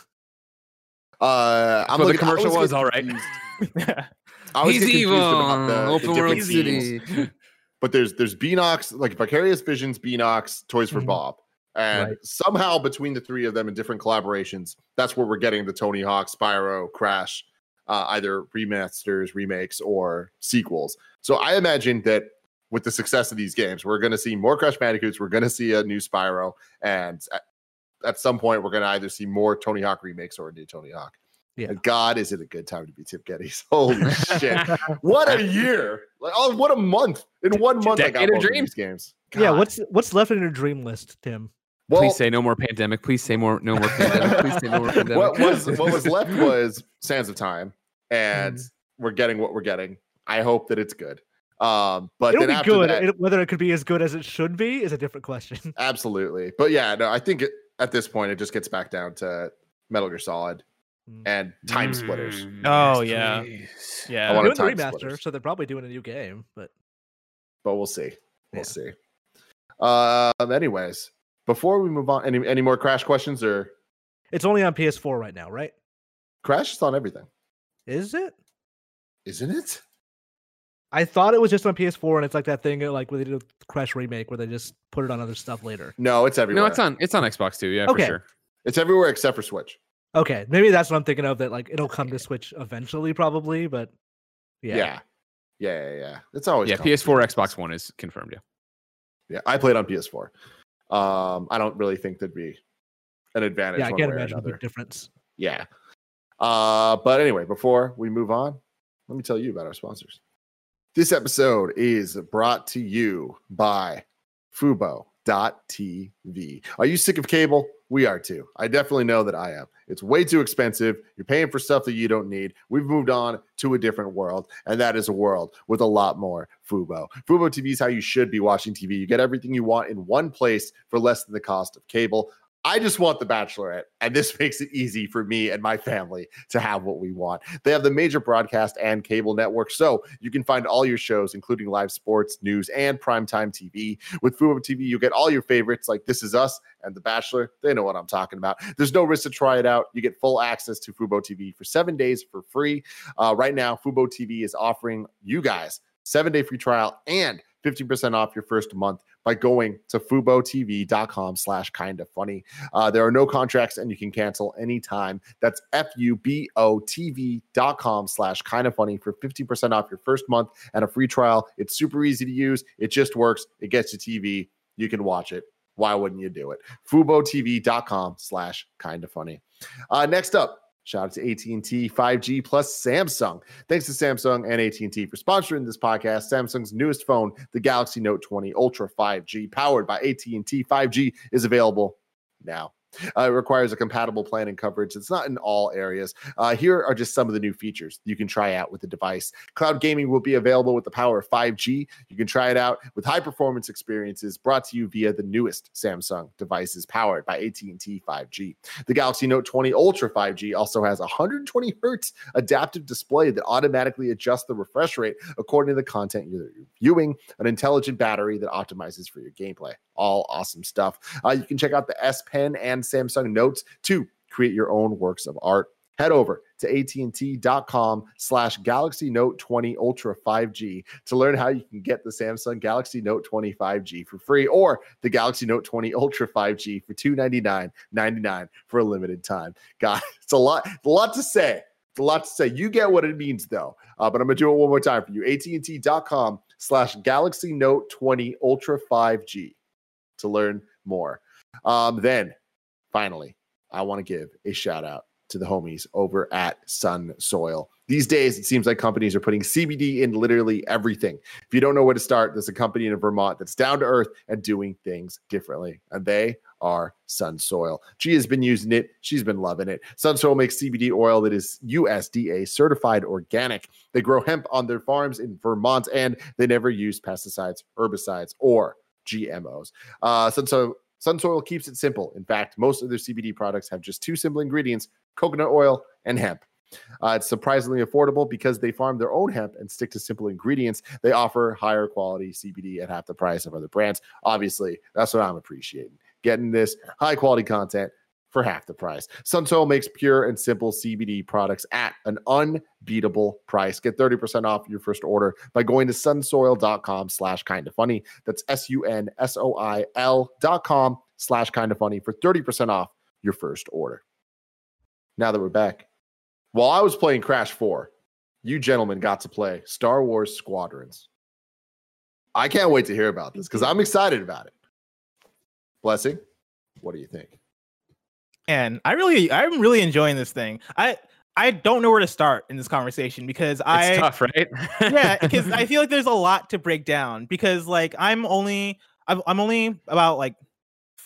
Speaker 1: Uh, I'm
Speaker 2: what the
Speaker 1: looking- I
Speaker 2: commercial was,
Speaker 1: getting
Speaker 2: all right.
Speaker 1: confused. I was
Speaker 2: He's
Speaker 1: getting confused
Speaker 2: evil.
Speaker 1: about the- the
Speaker 2: Open
Speaker 1: different
Speaker 2: world
Speaker 1: teams.
Speaker 2: city.
Speaker 1: But there's there's Beanox, like Vicarious Visions, Beanox, Toys for
Speaker 3: Mhm.
Speaker 1: Bob. And
Speaker 3: Right.
Speaker 1: somehow between the three of them in different collaborations, that's where we're getting the Tony Hawk, Spyro, Crash, uh, either remasters, remakes, or sequels. So I imagine that with the success of these games, we're going to see more Crash Bandicoots, we're going to see a new Spyro, and at, at some point, we're going to either see more Tony Hawk remakes or a new Tony Hawk.
Speaker 3: Yeah.
Speaker 1: And God, is it a good time to be Tip Geddes? Holy shit. What a year. Like, oh, what a month. In one month, I got
Speaker 2: Decade of
Speaker 1: both of
Speaker 2: dreams.
Speaker 1: these games.
Speaker 3: Yeah,
Speaker 1: God.
Speaker 3: what's what's left in your dream list, Tim?
Speaker 1: Well,
Speaker 2: Please say no more pandemic. Please say more. No more pandemic. Please say no more pandemic.
Speaker 1: what was what was left was Sands of Time, and
Speaker 3: Mm.
Speaker 1: we're getting what we're getting. I hope that it's good. Um, but
Speaker 3: It'll
Speaker 1: then
Speaker 3: be
Speaker 1: after
Speaker 3: good.
Speaker 1: that,
Speaker 3: It- whether it could be as good as it should be is a different question.
Speaker 1: absolutely. But yeah, no, I think it, at this point it just gets back down to Metal Gear Solid
Speaker 3: Mm.
Speaker 1: and Time Splitters.
Speaker 2: Mm,
Speaker 5: Oh,
Speaker 2: yes,
Speaker 5: yeah.
Speaker 2: please.
Speaker 5: Yeah.
Speaker 1: I
Speaker 3: They're
Speaker 1: want
Speaker 3: doing
Speaker 1: a
Speaker 3: the
Speaker 1: Time
Speaker 3: remaster,
Speaker 1: Splitters.
Speaker 3: so they're probably doing a new game. But
Speaker 1: But we'll see. We'll
Speaker 3: Yeah.
Speaker 1: see. Um, anyways, before we move on, any any more Crash questions or
Speaker 3: it's only on P S four right now, right?
Speaker 1: Crash is on everything,
Speaker 3: Is it?
Speaker 1: isn't it?
Speaker 3: I thought it was just on P S four, and it's like that thing uh, like where they did a Crash remake, where they just put it on other stuff later.
Speaker 1: No, it's everywhere.
Speaker 2: No, it's on. It's on Xbox too. Yeah,
Speaker 3: Okay.
Speaker 2: for sure.
Speaker 1: It's everywhere except for Switch.
Speaker 3: Okay, maybe that's what I'm thinking of. That like it'll come to Switch eventually, probably. But
Speaker 1: Yeah,
Speaker 3: yeah,
Speaker 1: yeah, yeah. yeah. It's always
Speaker 2: Yeah,
Speaker 1: coming.
Speaker 2: P S four, Xbox One is confirmed. Yeah.
Speaker 1: Yeah, I played on P S four. Um, I don't really think there'd be an advantage.
Speaker 3: yeah, I
Speaker 1: one
Speaker 3: can't
Speaker 1: way or
Speaker 3: imagine a
Speaker 1: another.
Speaker 3: big difference.
Speaker 1: Yeah. Uh, but anyway, before we move on, let me tell you about our sponsors. This episode is brought to you by Fubo dot T V. Are you sick of cable? We are too. I definitely know that I am. It's way too expensive. You're paying for stuff that you don't need. We've moved on to a different world, and that is a world with a lot more Fubo. Fubo T V is how you should be watching T V. You get everything you want in one place for less than the cost of cable. I just want The Bachelorette, and this makes it easy for me and my family to have what we want. They have the major broadcast and cable network, so you can find all your shows, including live sports, news, and primetime T V. With Fubo T V, you get all your favorites like This Is Us and The Bachelor. They know what I'm talking about. There's no risk to try it out. You get full access to Fubo T V for seven days for free. Uh, right now, Fubo T V is offering you guys seven-day free trial and fifty percent off your first month by going to FuboTV.com slash kind of funny. Uh, there are no contracts and you can cancel anytime. That's F-U-B-O-T-V dot com slash kind of funny for fifty percent off your first month and a free trial. It's super easy to use. It just works. It gets you T V. You can watch it. Why wouldn't you do it? FuboTV.com slash kind of funny. Uh, next up, shout out to A T and T five G plus Samsung. Thanks to Samsung and A T and T for sponsoring this podcast. Samsung's newest phone, the Galaxy Note twenty Ultra five G, powered by A T and T five G, is available now. Uh, it requires a compatible plan and coverage. It's not in all areas. Uh, here are just some of the new features you can try out with the device. Cloud gaming will be available with the power of five G. You can try it out with high-performance experiences brought to you via the newest Samsung devices powered by A T and T five G. The Galaxy Note twenty Ultra five G also has a one hundred twenty hertz adaptive display that automatically adjusts the refresh rate according to the content you're viewing, an intelligent battery that optimizes for your gameplay. All awesome stuff. Uh, you can check out the S Pen and Samsung Notes to create your own works of art. Head over to AT&T.com slash Galaxy Note twenty Ultra five G to learn how you can get the Samsung Galaxy Note twenty five G for free or the Galaxy Note twenty Ultra five G for two hundred ninety-nine ninety-nine for a limited time. God, it's a lot, it's a lot to say. It's a lot to say. You get what it means, though. Uh, but I'm going to do it one more time for you. AT&T.com slash Galaxy Note twenty Ultra five G to learn more. Um, then, finally, I want to give a shout out to the homies over at Sun Soil. These days, it seems like companies are putting C B D in literally everything. If you don't know where to start, there's a company in Vermont that's down to earth and doing things differently, and they are Sun Soil. She has been using it. She's been loving it. Sun Soil makes C B D oil that is U S D A certified organic. They grow hemp on their farms in Vermont, and they never use pesticides, herbicides, or G M Os. Uh, Sun Soil Sun Soil keeps it simple. In fact, most of their C B D products have just two simple ingredients: coconut oil and hemp. Uh, it's surprisingly affordable because they farm their own hemp and stick to simple ingredients. They offer higher quality C B D at half the price of other brands. Obviously, that's what I'm appreciating. Getting this high quality content for half the price. Sun Soil makes pure and simple C B D products at an unbeatable price. Get thirty percent off your first order by going to sunsoil.com slash kind of funny. That's S-U-N-S-O-I-L dot com slash kind of funny for thirty percent off your first order. Now that we're back, while I was playing Crash four, you gentlemen got to play Star Wars Squadrons. I can't wait to hear about this because I'm excited about it. Blessing, what do you think?
Speaker 5: And I really, I'm really enjoying this thing. I, I don't know where to start in this conversation because I,
Speaker 2: It's tough, right?
Speaker 5: yeah, because I feel like there's a lot to break down because like I'm only, I'm, I'm only about like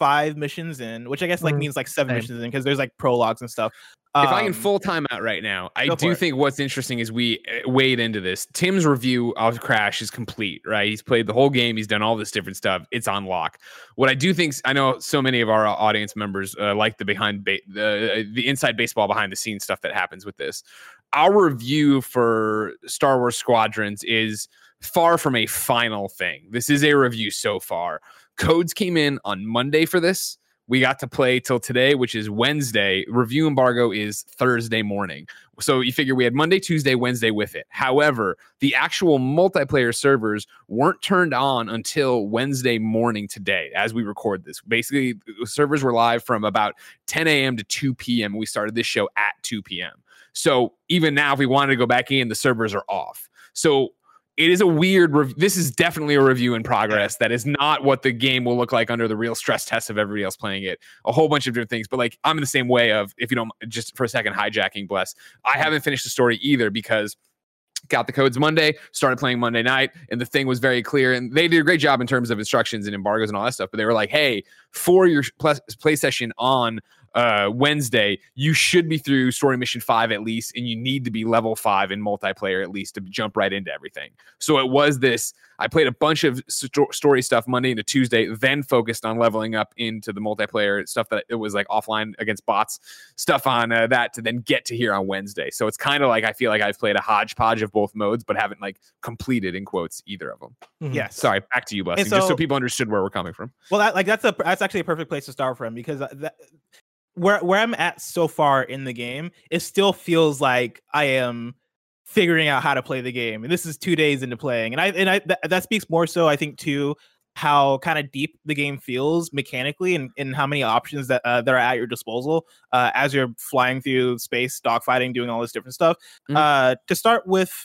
Speaker 5: five missions in, which I guess like
Speaker 3: Mm,
Speaker 5: means like seven
Speaker 3: same.
Speaker 5: missions in because there's like prologues and stuff.
Speaker 2: If I can
Speaker 5: Um,
Speaker 2: full time out right now, I
Speaker 5: go
Speaker 2: do
Speaker 5: for it.
Speaker 2: think what's interesting is we uh, wade into this. Tim's review of Crash is complete, right? He's played the whole game. He's done all this different stuff. It's on lock. What I do think, I know so many of our audience members uh, like the behind ba- the the inside baseball behind the scenes stuff that happens with this. Our review for Star Wars Squadrons is far from a final thing. This is a review so far. Codes came in on Monday for this. We got to play till today, which is Wednesday. Review embargo is Thursday morning. So you figure we had Monday, Tuesday, Wednesday with it. However, the actual multiplayer servers weren't turned on until Wednesday morning today as we record this. Basically, servers were live from about ten a.m. to two p.m. We started this show at two p.m. So even now, if we wanted to go back in, the servers are off. So it is a weird rev- this is definitely a review in progress. That is not what the game will look like under the real stress test of everybody else playing it. A whole bunch of different things, but like I'm in the same way of, if you don't, just for a second, hijacking Bless, I haven't finished the story either because got the codes Monday, started playing Monday night, and the thing was very clear. And they did a great job in terms of instructions and embargoes and all that stuff. But they were like, hey, for your play, play session on uh, Wednesday, you should be through story mission five at least, and you need to be level five in multiplayer at least to jump right into everything. So it was this, I played a bunch of sto- story stuff Monday into Tuesday, then focused on leveling up into the multiplayer stuff that it was like offline against bots, stuff on uh, that to then get to here on Wednesday. So it's kind of like, I feel like I've played a hodgepodge of both modes, but haven't like completed in quotes either of them.
Speaker 3: Mhm.
Speaker 5: Yes.
Speaker 2: Sorry, back to you, Blessing,
Speaker 5: so-
Speaker 2: just so people understood where we're coming from.
Speaker 5: Well, that, like that's a that's actually a perfect place to start from because that, where where I'm at so far in the game, it still feels like I am figuring out how to play the game, and this is two days into playing, and I and I that, that speaks more so I think to how kind of deep the game feels mechanically, and, and how many options that uh, that are at your disposal uh, as you're flying through space, dogfighting, doing all this different stuff.
Speaker 2: Mhm.
Speaker 5: Uh, to start with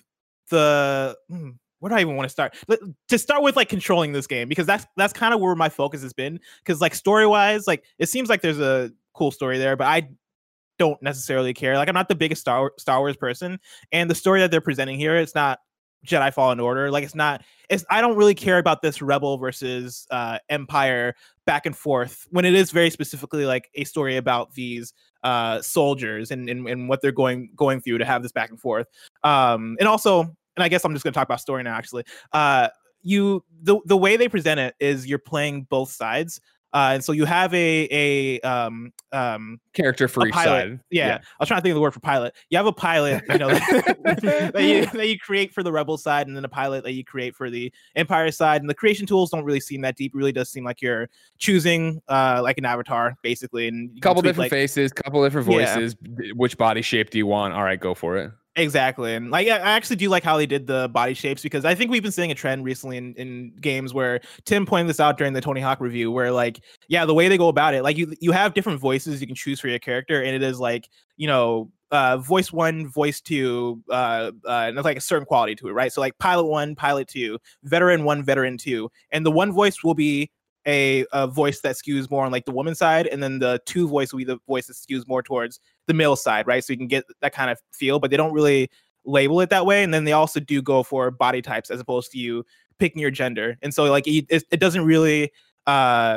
Speaker 5: the. Hmm, where do I even want to start? Let, to start with, like controlling this game, because that's that's kind of where my focus has been. Because like story wise, like it seems like there's a cool story there, but I don't necessarily care. Like I'm not the biggest Star Star Wars person, and the story that they're presenting here, it's not Jedi Fallen Order. Like it's not. It's I don't really care about this Rebel versus uh, Empire back and forth when it is very specifically like a story about these uh, soldiers and, and and what they're going going through to have this back and forth. Um, and also. And I guess I'm just going to talk about story now, actually. Uh, you the the way they present it is you're playing both sides. Uh, and so you have a a um um
Speaker 2: Character for
Speaker 5: a
Speaker 2: each
Speaker 5: pilot.
Speaker 2: side.
Speaker 5: Yeah. I was trying to think of the word for pilot. You have a pilot, you know, that, you, that you create for the Rebel side, and then a pilot that you create for the Empire side. And the creation tools don't really seem that deep. It really does seem like you're choosing uh like an avatar, basically. And you can
Speaker 2: Couple
Speaker 5: tweak,
Speaker 2: different
Speaker 5: like,
Speaker 2: faces, couple different
Speaker 5: Yeah.
Speaker 2: voices. B- Which body shape do you want? All right, go for it.
Speaker 5: Exactly. And like I actually do like how they did the body shapes, because I think we've been seeing a trend recently in, in games where Tim pointed this out during the Tony Hawk review, where like, yeah, the way they go about it, like you you have different voices you can choose for your character, and it is like, you know, uh voice one, voice two, uh, uh and there's like a certain quality to it, right? So like pilot one, pilot two, veteran one, veteran two, and the one voice will be a, a voice that skews more on like the woman side, and then the two voice will be the voice that skews more towards the male side, right? So you can get that kind of feel, but they don't really label it that way. And then they also do go for body types as opposed to you picking your gender. And so like it, it doesn't really uh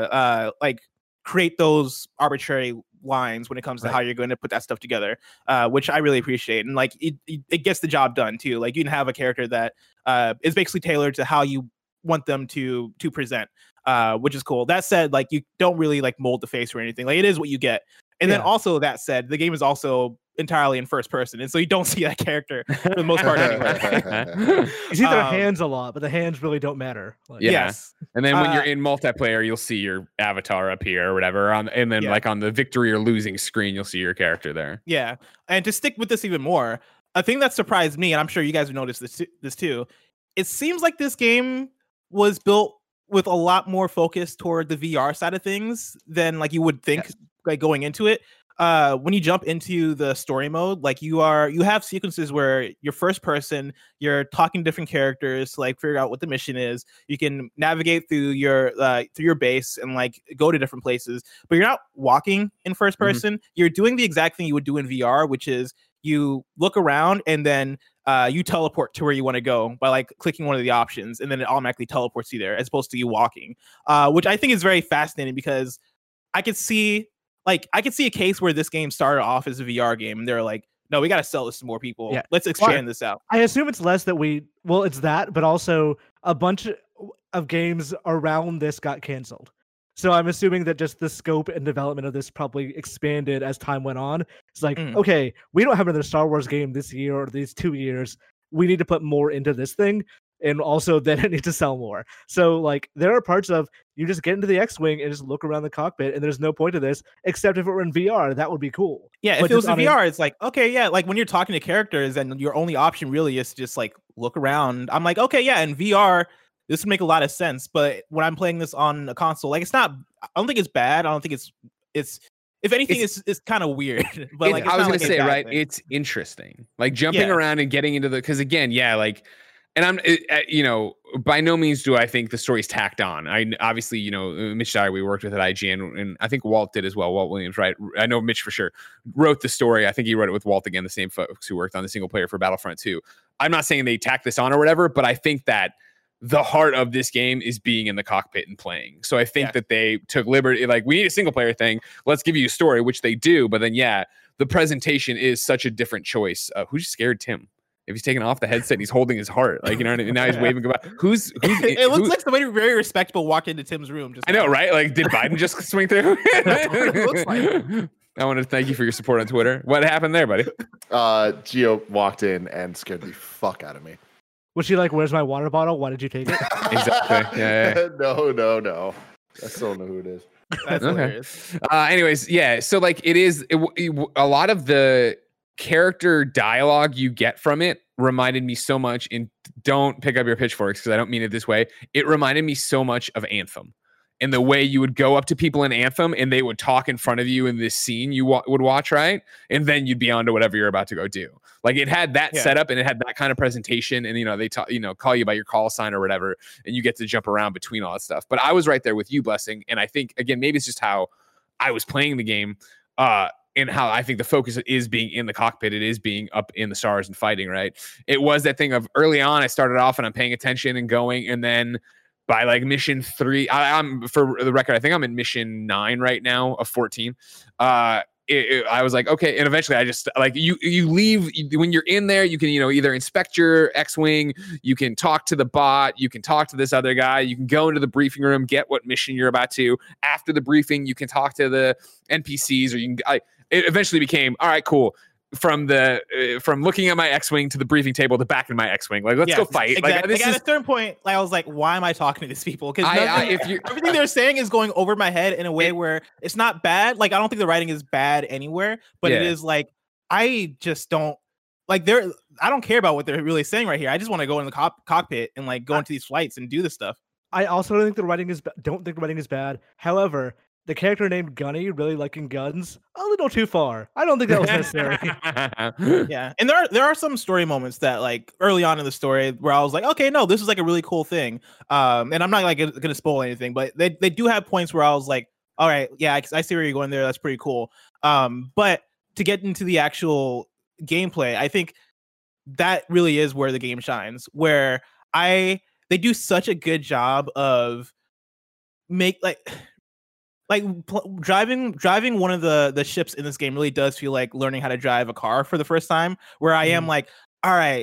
Speaker 5: uh like create those arbitrary lines when it comes to
Speaker 3: Right.
Speaker 5: how you're going to put that stuff together, uh, which I really appreciate. And like it, it, it gets the job done too. Like you can have a character that uh, is basically tailored to how you want them to to present, uh, which is cool. That said, like you don't really like mold the face or anything. Like it is what you get. And then
Speaker 3: Yeah.
Speaker 5: also that said, the game is also entirely in first person, and so you don't see that character for the most part anyway.
Speaker 3: You see their
Speaker 5: Um,
Speaker 3: hands a lot, but the hands really don't matter. Like,
Speaker 2: Yeah.
Speaker 5: Yes.
Speaker 2: And then when
Speaker 5: Uh,
Speaker 2: you're in multiplayer, you'll see your avatar up here or whatever. On and then
Speaker 5: Yeah.
Speaker 2: like on the victory or losing screen, you'll see your character there.
Speaker 5: Yeah. And to stick with this even more, a thing that surprised me, and I'm sure you guys have noticed this, this too, it seems like this game was built with a lot more focus toward the V R side of things than like you would think,
Speaker 2: Yes.
Speaker 5: like going into it. Uh, when you jump into the story mode, like you are, you have sequences where you're first person, you're talking to different characters to like figure out what the mission is. You can navigate through your uh, through your base and like go to different places, but you're not walking in first
Speaker 2: Mhm.
Speaker 5: person. You're doing the exact thing you would do in V R, which is you look around and then uh, you teleport to where you want to go by like clicking one of the options, and then it automatically teleports you there as opposed to you walking, uh, which I think is very fascinating because I could see like I could see a case where this game started off as a V R game and they're like, no, we got to sell this to more people.
Speaker 3: Yeah.
Speaker 5: Let's expand
Speaker 3: Well,
Speaker 5: this out.
Speaker 3: I assume it's less that we. Well, it's that, but also a bunch of games around this got canceled. So I'm assuming that just the scope and development of this probably expanded as time went on. It's like,
Speaker 5: Mm.
Speaker 3: okay, we don't have another Star Wars game this year or these two years. We need to put more into this thing. And also then it needs to sell more. So like there are parts of you just get into the X-Wing and just look around the cockpit and there's no point to this except if it were in V R. That would be cool.
Speaker 5: Yeah,
Speaker 3: But
Speaker 5: if it was
Speaker 3: just
Speaker 5: in
Speaker 3: on a-
Speaker 5: V R, it's like, okay, yeah, like when you're talking to characters and your only option really is to just like look around. I'm like, okay, yeah, in V R, this would make a lot of sense. But when I'm playing this on a console, like it's not, I don't think it's bad. I don't think it's, it's, if anything, it's, it's, kind of weird. But
Speaker 2: It-
Speaker 5: like, it's
Speaker 2: I was
Speaker 5: not
Speaker 2: gonna
Speaker 5: like a
Speaker 2: say,
Speaker 5: bad
Speaker 2: right?
Speaker 5: thing.
Speaker 2: It's interesting, like jumping
Speaker 5: Yeah.
Speaker 2: around and getting into the because again, yeah, like, and I'm, it, uh, you know, by no means do I think the story's tacked on. I obviously, you know, uh, Mitch Dyer, we worked with at I G N, and I think Walt did as well. Walt Williams, right? I know Mitch for sure wrote the story. I think he wrote it with Walt again, the same folks who worked on the single player for Battlefront two. I'm not saying they tacked this on or whatever, but I think that the heart of this game is being in the cockpit and playing. So I think
Speaker 5: Yeah.
Speaker 2: that they took liberty, like we need a single player thing. Let's give you a story, which they do. But then, yeah, the presentation is such a different choice. Uh, who just scared Tim? If he's taking off the headset and he's holding his heart, like, you know, and now he's waving goodbye. Who's, who's
Speaker 5: it looks
Speaker 2: who-
Speaker 5: like somebody very respectable walked into Tim's room. Just
Speaker 2: I know,
Speaker 5: now.
Speaker 2: right? Like, did Biden just swing through?
Speaker 5: That's what it looks like.
Speaker 2: I want to thank you for your support on Twitter. What happened there, buddy?
Speaker 1: Uh, Gio walked in and scared the fuck out of me.
Speaker 3: Was she like, "Where's my water bottle? Why did you take it?"
Speaker 2: Exactly. Yeah, yeah.
Speaker 1: no, no, no. I still don't know who it is.
Speaker 5: That's
Speaker 2: Okay.
Speaker 5: hilarious.
Speaker 2: Uh, anyways, yeah. So like, it is it, it, a lot of the character dialogue you get from it reminded me so much. And don't pick up your pitchforks because I don't mean it this way. It reminded me so much of Anthem. And the way you would go up to people in Anthem and they would talk in front of you in this scene you wa- would watch, right? And then you'd be on to whatever you're about to go do. Like it had that
Speaker 5: Yeah.
Speaker 2: setup and it had that kind of presentation. And, you know, they talk, you know, call you by your call sign or whatever. And you get to jump around between all that stuff. But I was right there with you, Blessing. And I think, again, maybe it's just how I was playing the game uh, and how I think the focus is being in the cockpit. It is being up in the stars and fighting, right? It was that thing of early on, I started off and I'm paying attention and going. And then by like mission three, I, I'm for the record, I think I'm in mission nine right now of fourteen. Uh, it, it, I was like, okay, and eventually I just like you. You leave you, when you're in there. You can you know either inspect your X-wing, you can talk to the bot, you can talk to this other guy, you can go into the briefing room, get what mission you're about to. After the briefing, you can talk to the N P Cs, or you can. I, it eventually became all right, cool. From the uh, from looking at my X-wing to the briefing table to back in my X-wing, like let's
Speaker 5: Yeah,
Speaker 2: go fight.
Speaker 5: Exactly.
Speaker 2: Like this
Speaker 5: like,
Speaker 2: is
Speaker 5: at a certain point, like I was like, why am I talking to these people? Because
Speaker 2: I, I, if you
Speaker 5: everything they're saying is going over my head in a way
Speaker 2: It-
Speaker 5: where it's not bad. Like I don't think the writing is bad anywhere, but it
Speaker 2: Yeah.
Speaker 5: is like I just don't like they're. I don't care about what they're really saying right here. I just want to go in the cop- cockpit and like go into these flights and do this stuff.
Speaker 3: I also don't think the writing is ba- don't think the writing is bad. However, the character named Gunny really liking guns a little too far. I don't think that was necessary.
Speaker 5: Yeah, and there are there are some story moments that like early on in the story where I was like, okay, no, this is like a really cool thing. Um, and I'm not like gonna spoil anything, but they they do have points where I was like, all right, yeah, I, I see where you're going there. That's pretty cool. Um, but to get into the actual gameplay, I think that really is where the game shines. Where I they do such a good job of make like. Like pl- driving, driving one of the the ships in this game really does feel like learning how to drive a car for the first time. Where I am like, all right,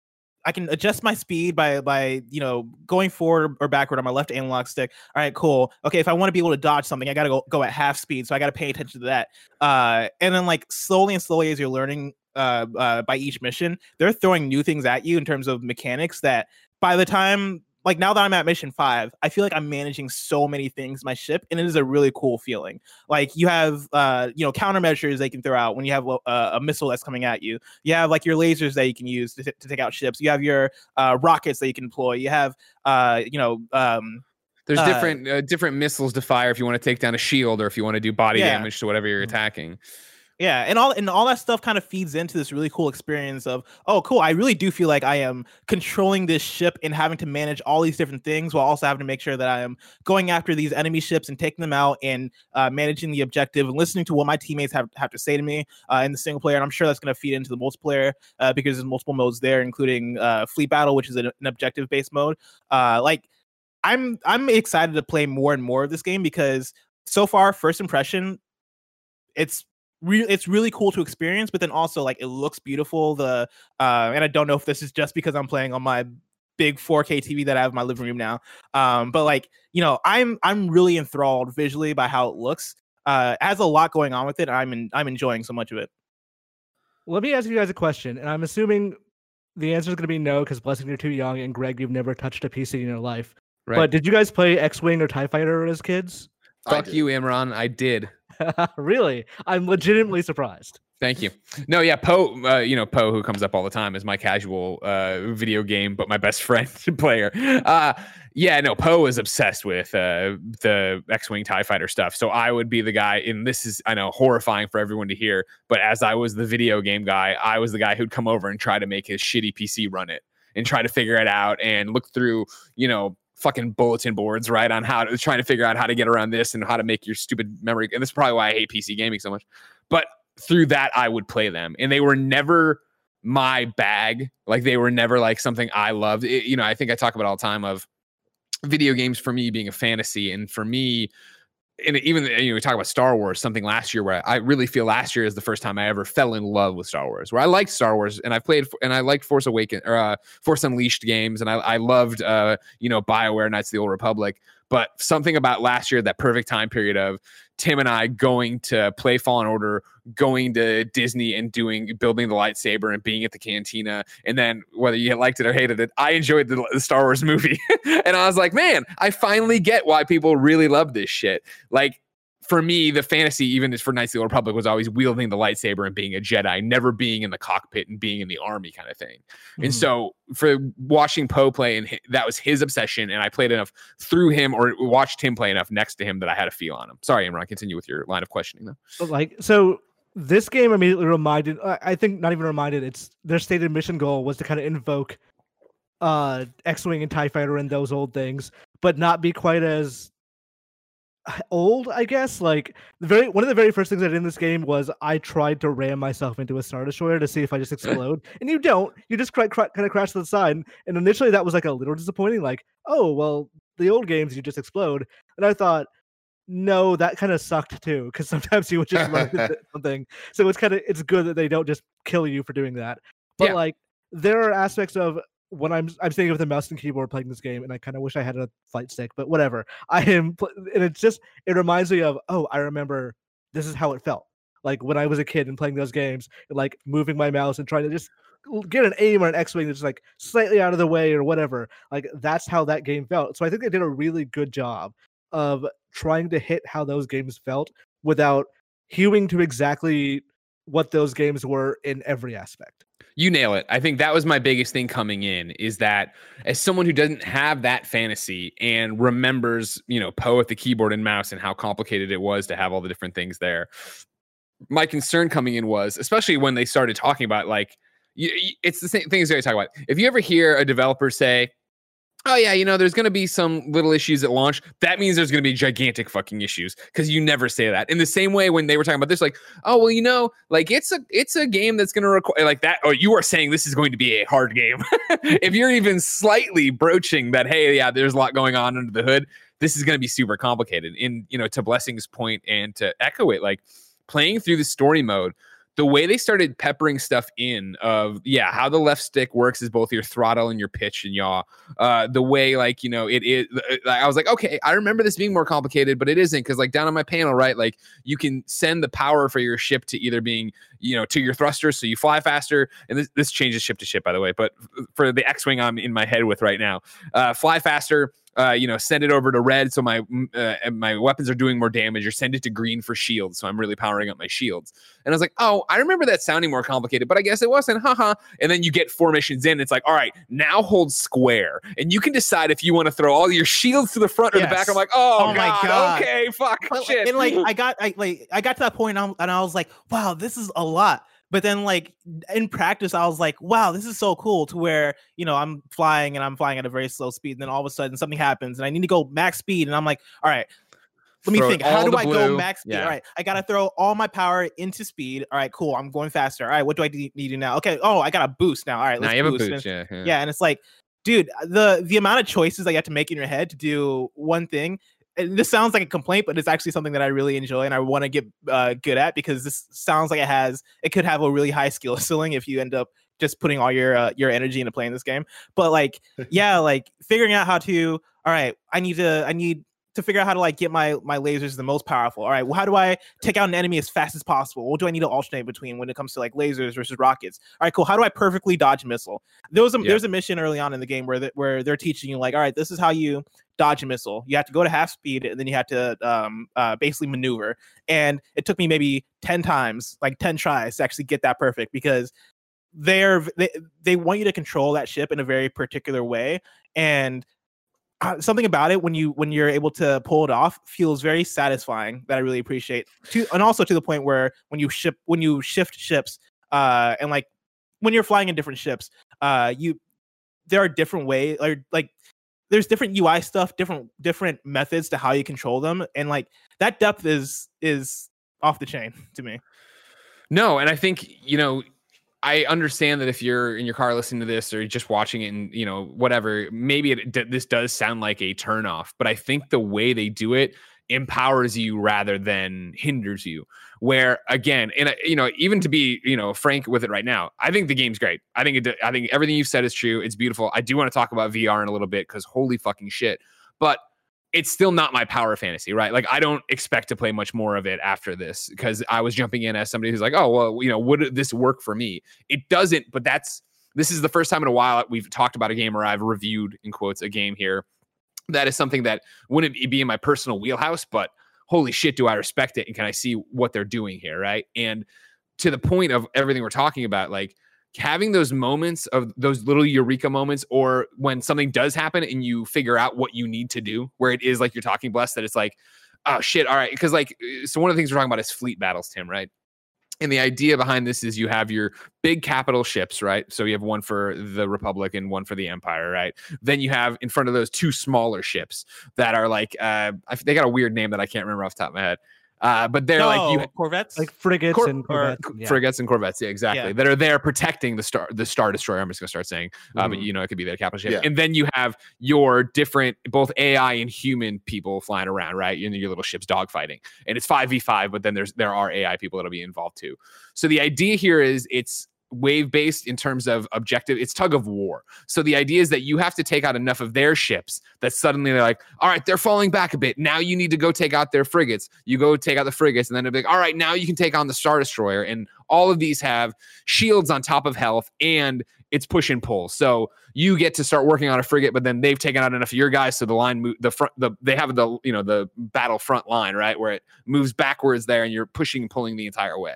Speaker 5: I can adjust my speed by by you know going forward or backward on my left analog stick. All right, cool. Okay, if I want to be able to dodge something, I gotta go go at half speed, so I gotta pay attention to that. Uh, and then like slowly and slowly as you're learning uh, uh by each mission, they're throwing new things at you in terms of mechanics that by the time. Like now that I'm at mission five, I feel like I'm managing so many things in my ship, and it is a really cool feeling. Like you have, uh, you know, countermeasures they can throw out when you have a, a missile that's coming at you. You have like your lasers that you can use to, t- to take out ships. You have your uh, rockets that you can deploy. You have, uh, you know, um,
Speaker 2: There's
Speaker 5: Uh,
Speaker 2: different uh, different missiles to fire if you want to take down a shield or if you want to do body
Speaker 5: Yeah.
Speaker 2: damage to whatever you're attacking.
Speaker 5: yeah, and all and all that stuff kind of feeds into this really cool experience of, oh, cool. I really do feel like I am controlling this ship and having to manage all these different things while also having to make sure that I am going after these enemy ships and taking them out and uh, managing the objective and listening to what my teammates have, have to say to me uh, in the single player. And I'm sure that's going to feed into the multiplayer uh, because there's multiple modes there, including uh, Fleet Battle, which is an, an objective based mode. Uh, like I'm I'm excited to play more and more of this game because so far, first impression, it's really it's really cool to experience, but then also like it looks beautiful. The uh, and I don't know if this is just because I'm playing on my big four K T V that I have in my living room now. Um, but like, you know, I'm I'm really enthralled visually by how it looks. Uh, it has a lot going on with it. I'm in, I'm enjoying so much of it.
Speaker 3: Let me ask you guys a question, and I'm assuming the answer is going to be no, because Blessing, you're too young, and Greg, you've never touched a P C in your life.
Speaker 2: Right.
Speaker 3: But did you guys play X-Wing or TIE Fighter as kids?
Speaker 2: Fuck you, Imran. I did.
Speaker 3: Really? I'm legitimately surprised.
Speaker 2: Thank you. No, yeah, Poe, uh, you know, Poe, who comes up all the time, is my casual uh, video game, but my best friend player. Uh, yeah, no, Poe was obsessed with uh, the X-Wing TIE Fighter stuff. So I would be the guy, and this is, I know, horrifying for everyone to hear, but as I was the video game guy, I was the guy who'd come over and try to make his shitty P C run it and try to figure it out and look through, you know, fucking bulletin boards, right, on how to, trying to figure out how to get around this and how to make your stupid memory. And this is probably why I hate P C gaming so much. But through that, I would play them, and they were never my bag. Like, they were never like something I loved. It, you know, I think I talk about all the time of video games for me being a fantasy, and for me, and even, you know, we talk about Star Wars, something last year where I really feel last year is the first time I ever fell in love with Star Wars, where I liked Star Wars and I played and I liked Force Awakens or uh, Force Unleashed games, and I, I loved uh, you know, BioWare, Knights of the Old Republic. But something about last year, that perfect time period of Tim and I going to play Fallen Order, going to Disney and doing building the lightsaber and being at the cantina, and then whether you liked it or hated it, I enjoyed the, the Star Wars movie. And I was like, man, I finally get why people really love this shit. Like, for me, the fantasy, even for Knights of the Old Republic, was always wielding the lightsaber and being a Jedi, never being in the cockpit and being in the army kind of thing. Mm. And so for watching Poe play, and that was his obsession, and I played enough through him or watched him play enough next to him that I had a feel on him. Sorry, Imran, continue with your line of questioning, though.
Speaker 3: But like, so this game immediately reminded, I think not even reminded, it's their stated mission goal was to kind of invoke uh, X-Wing and TIE Fighter and those old things, but not be quite as old, I guess. Like, the very one of the very first things I did in this game was I tried to ram myself into a Star Destroyer to see if I just explode, and you don't. You just cr- cr- kind of crash to the side, and initially that was like a little disappointing. Like, oh well, the old games you just explode, and I thought, no, that kind of sucked too, because sometimes you would just run into something. So it's kind of it's good that they don't just kill you for doing that. But yeah, like, there are aspects of when I'm I'm sitting with a mouse and keyboard playing this game, and I kind of wish I had a flight stick, but whatever. I am, and it's just it reminds me of, oh, I remember this is how it felt like when I was a kid and playing those games, and like moving my mouse and trying to just get an aim on an X-Wing that's like slightly out of the way or whatever. Like, that's how that game felt. So I think they did a really good job of trying to hit how those games felt without hewing to exactly what those games were in every aspect.
Speaker 2: You nail it. I think that was my biggest thing coming in, is that as someone who doesn't have that fantasy and remembers, you know, Poe at the keyboard and mouse and how complicated it was to have all the different things there, my concern coming in was, especially when they started talking about, like, you, it's the same things they talk about. If you ever hear a developer say, oh yeah, you know, there's going to be some little issues at launch, that means there's going to be gigantic fucking issues, because you never say that. In the same way, when they were talking about this, like, oh, well, you know, like, it's a it's a game that's going to require, like, that, oh, you are saying this is going to be a hard game. If you're even slightly broaching that, hey, yeah, there's a lot going on under the hood, this is going to be super complicated. And, you know, to Blessing's point and to echo it, like, playing through the story mode, the way they started peppering stuff in of, yeah, how the left stick works is both your throttle and your pitch and yaw. Uh, the way, like, you know, it is, I was like, okay, I remember this being more complicated, but it isn't, because, like, down on my panel, right, like, you can send the power for your ship to either being, you know, to your thrusters, so you fly faster. And this, this changes ship to ship, by the way, but for the X-Wing I'm in my head with right now, uh, fly faster. Uh, you know, send it over to red so my uh, my weapons are doing more damage, or send it to green for shields, so I'm really powering up my shields. And I was like, oh, I remember that sounding more complicated, but I guess it wasn't, haha. And then you get four missions in, it's like, all right, now hold square, and you can decide if you want to throw all your shields to the front or yes. the back. I'm like, oh, oh god, my god, okay, fuck,
Speaker 5: but,
Speaker 2: shit.
Speaker 5: And like, I got, I like, I got to that point, and I, and I was like, wow, this is a lot. But then, like, in practice, I was like, wow, this is so cool, to where, you know, I'm flying and I'm flying at a very slow speed. And then all of a sudden something happens and I need to go max speed. And I'm like, all right, let me throw think. How do I blue. go max speed? Yeah. All right, I got to throw all my power into speed. All right, cool. I'm going faster. All right, what do I need to do now? Okay, oh, I got a boost now. All right, let's
Speaker 2: now you have
Speaker 5: boost.
Speaker 2: a boost.
Speaker 5: And,
Speaker 2: yeah, yeah.
Speaker 5: yeah, and it's like, dude, the, the amount of choices that you have to make in your head to do one thing, and this sounds like a complaint, but it's actually something that I really enjoy and I want to get uh, good at, because this sounds like it has it could have a really high skill ceiling if you end up just putting all your uh, your energy into playing this game. But like, yeah, like figuring out how to, all right, I need to I need to figure out how to like get my my lasers the most powerful. All right, well, how do I take out an enemy as fast as possible? What do I need to alternate between when it comes to like lasers versus rockets? All right, cool. How do I perfectly dodge a missile? There was a
Speaker 2: Yeah.
Speaker 5: there's a mission early on in the game where the, where they're teaching you like, all right, this is how you dodge a missile. You have to go to half speed and then you have to um uh basically maneuver. And it took me maybe ten times, like ten tries to actually get that perfect, because they're they, they want you to control that ship in a very particular way. And Uh, something about it when you when you're able to pull it off feels very satisfying, that I really appreciate. To and also to the point where when you ship when you shift ships uh and like when you're flying in different ships, uh you there are different ways, or like there's different U I stuff, different different methods to how you control them, and like that depth is is off the chain to me.
Speaker 2: No, and I think, you know, I understand that if you're in your car listening to this or just watching it and, you know, whatever, maybe it, d- this does sound like a turnoff, but I think the way they do it empowers you rather than hinders you. Where again, and uh, you know, even to be, you know, frank with it right now, I think the game's great. I think it, I think everything you've said is true. It's beautiful. I do want to talk about V R in a little bit because holy fucking shit. But it's still not my power fantasy, right? Like I don't expect to play much more of it after this, because I was jumping in as somebody who's like, oh, well, you know, would this work for me? It doesn't, but that's, this is the first time in a while we've talked about a game, or I've reviewed, in quotes, a game here. That is something that wouldn't be in my personal wheelhouse, but holy shit, do I respect it? And can I see what they're doing here, right? And to the point of everything we're talking about, like, having those moments of those little eureka moments, or when something does happen and you figure out what you need to do, where it is like you're talking, Bless, that it's like, oh shit, all right. Because like, so one of the things we're talking about is fleet battles, Tim, right? And the idea behind this is you have your big capital ships, right? So you have one for the Republic and one for the Empire, right? Then you have in front of those two smaller ships that are like, uh, I, they got a weird name that I can't remember off the top of my head. Uh, but they're
Speaker 5: no,
Speaker 2: like you
Speaker 5: corvettes,
Speaker 3: like frigates
Speaker 2: Cor-
Speaker 3: and
Speaker 2: or
Speaker 3: corvettes. Yeah.
Speaker 2: frigates and corvettes, yeah, exactly.
Speaker 5: Yeah.
Speaker 2: That are there protecting the star, the Star Destroyer. I'm just gonna start saying, uh, but
Speaker 1: Mhm.
Speaker 2: you know, it could be their capital ship.
Speaker 1: Yeah.
Speaker 2: And then you have your different, both A I and human people flying around, right? In your little ships dogfighting, and it's five v five. But then there's there are A I people that'll be involved too. So the idea here is it's wave based in terms of objective. It's tug of war. So the idea is that you have to take out enough of their ships that suddenly they're like, all right, they're falling back a bit. Now you need to go take out their frigates. You go take out the frigates, and then they'll be like, all right, now you can take on the Star Destroyer. And all of these have shields on top of health, and it's push and pull. So you get to start working on a frigate, but then they've taken out enough of your guys, so the line, mo- the front, the they have the you know the battle front line, right, where it moves backwards there, and you're pushing and pulling the entire way.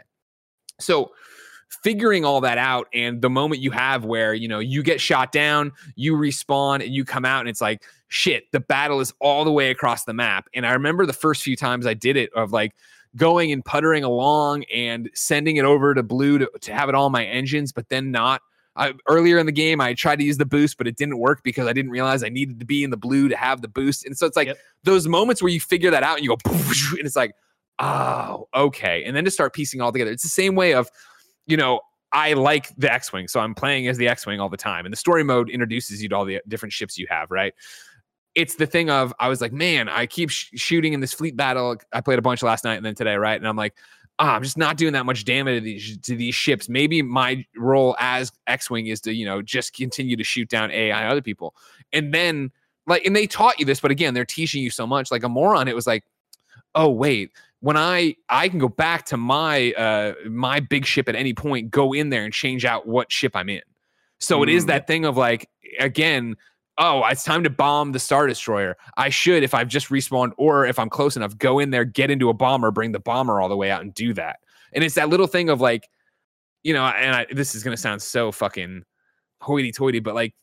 Speaker 2: So figuring all that out, and the moment you have where, you know, you get shot down, you respawn, and you come out, and it's like, shit, the battle is all the way across the map. And I remember the first few times I did it, of like going and puttering along and sending it over to blue to, to have it all on my engines, but then not. I, earlier in the game, I tried to use the boost, but it didn't work because I didn't realize I needed to be in the blue to have the boost. And so it's like
Speaker 5: Yep. those
Speaker 2: those moments where you figure that out and you go, and it's like, oh, okay. And then to start piecing all together. It's the same way of, you know, I like the X-Wing, so I'm playing as the X-Wing all the time. And the story mode introduces you to all the different ships you have, right? It's the thing of, I was like, man, I keep sh- shooting in this fleet battle. I played a bunch last night and then today, right? And I'm like, ah, I'm just not doing that much damage to these, to these ships. Maybe my role as X-Wing is to, you know, just continue to shoot down A I other people. And then, like, and they taught you this, but again, they're teaching you so much. Like a moron, it was like, oh, wait. When I I can go back to my uh my big ship at any point, go in there and change out what ship I'm in. So it is
Speaker 1: Mm.
Speaker 2: that thing of like, again, oh, it's time to bomb the Star Destroyer. I should, if I've just respawned or if I'm close enough, go in there, get into a bomber, bring the bomber all the way out and do that. And it's that little thing of like, you know, and I, this is gonna sound so fucking hoity-toity, but like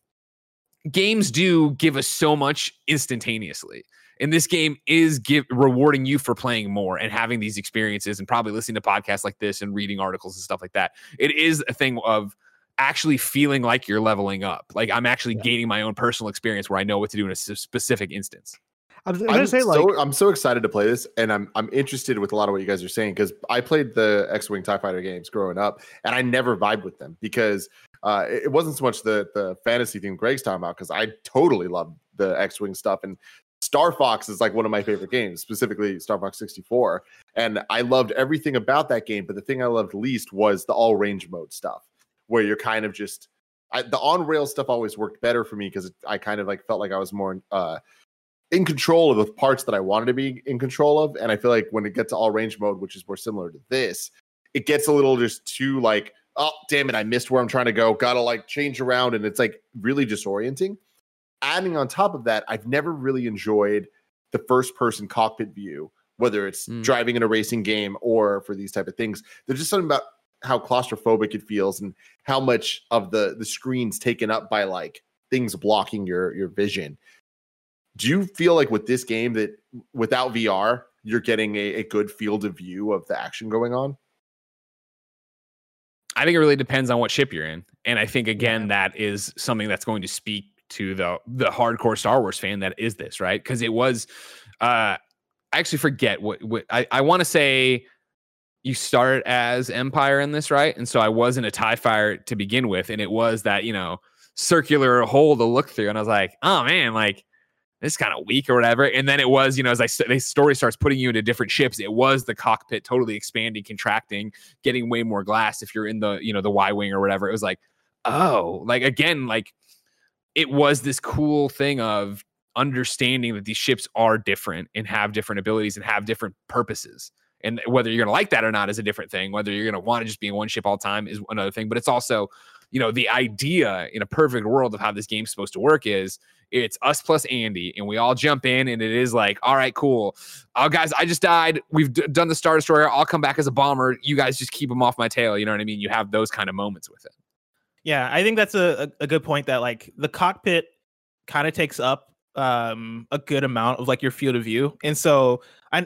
Speaker 2: games do give us so much instantaneously. And this game is give, rewarding you for playing more and having these experiences and probably listening to podcasts like this and reading articles and stuff like that. It is a thing of actually feeling like you're leveling up. Like I'm actually
Speaker 3: Yeah.
Speaker 2: gaining my own personal experience where I know what to do in a s- specific instance.
Speaker 3: I was gonna
Speaker 1: I'm
Speaker 3: say like
Speaker 1: so I'm so excited to play this, and I'm I'm interested with a lot of what you guys are saying, because I played the X-Wing TIE Fighter games growing up, and I never vibed with them because uh, it it wasn't so much the the fantasy thing Greg's talking about, because I totally love the X-Wing stuff, and Star Fox is like one of my favorite games, specifically Star Fox sixty-four. And I loved everything about that game. But the thing I loved least was the all range mode stuff, where you're kind of just I, the on rail stuff always worked better for me because I kind of like felt like I was more uh, in control of the parts that I wanted to be in control of. And I feel like when it gets to all range mode, which is more similar to this, it gets a little just too like, oh, damn it, I missed where I'm trying to go. Gotta like change around. And it's like really disorienting. Adding on top of that, I've never really enjoyed the first person cockpit view, whether it's mm. driving in a racing game or for these type of things. There's just something about how claustrophobic it feels and how much of the, the screen's taken up by like things blocking your, your vision. Do you feel like with this game that without V R, you're getting a, a good field of view of the action going on?
Speaker 2: I think it really depends on what ship you're in. And I think, again, that is something that's going to speak to the the hardcore Star Wars fan that is this, right? Because it was, uh, I actually forget what, what I, I want to say you start as Empire in this, right? And so I wasn't a TIE Fighter to begin with. And it was that, you know, circular hole to look through. And I was like, oh man, like, this is kind of weak or whatever. And then it was, you know, as I said, the story starts putting you into different ships. It was the cockpit totally expanding, contracting, getting way more glass. If you're in the, you know, the Y-wing or whatever, it was like, oh, like again, like it was this cool thing of understanding that these ships are different and have different abilities and have different purposes. And whether you're going to like that or not is a different thing. Whether you're going to want to just be in one ship all the time is another thing. But it's also, you know, the idea in a perfect world of how this game's supposed to work is it's us plus Andy, and we all jump in, and it is like, all right, cool. Oh, guys, I just died. We've d- done the Star Destroyer. I'll come back as a bomber. You guys just keep them off my tail. You know what I mean? You have those kind of moments with it.
Speaker 5: Yeah, I think that's a, a, a good point that, like, the cockpit kind of takes up um, a good amount of, like, your field of view. And so, I,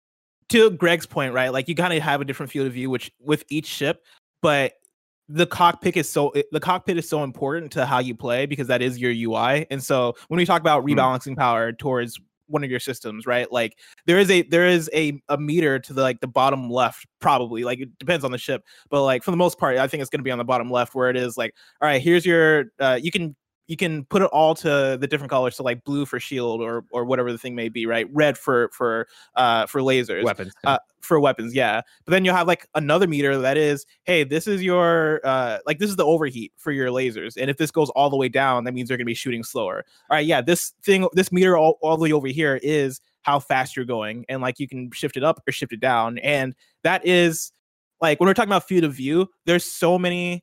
Speaker 5: to Greg's point, right, like, you kind of have a different field of view which with each ship, but the cockpit is so the cockpit is so important to how you play because that is your U I. And so when we talk about rebalancing mm. power towards one of your systems, right? Like there is a there is a, a meter to the like the bottom left, probably. Like it depends on the ship, but like for the most part, I think it's going to be on the bottom left where it is like, all right, here's your uh, you can you can put it all to the different colors, so like blue for shield or or whatever the thing may be, right? Red for for uh for lasers,
Speaker 2: weapons,
Speaker 5: uh, for weapons, yeah. But then you'll have like another meter that is, hey, this is your uh like this is the overheat for your lasers, and if this goes all the way down, that means they're gonna be shooting slower. All right, yeah, this thing, this meter all, all the way over here is how fast you're going, and like you can shift it up or shift it down, and that is like when we're talking about field of view, there's so many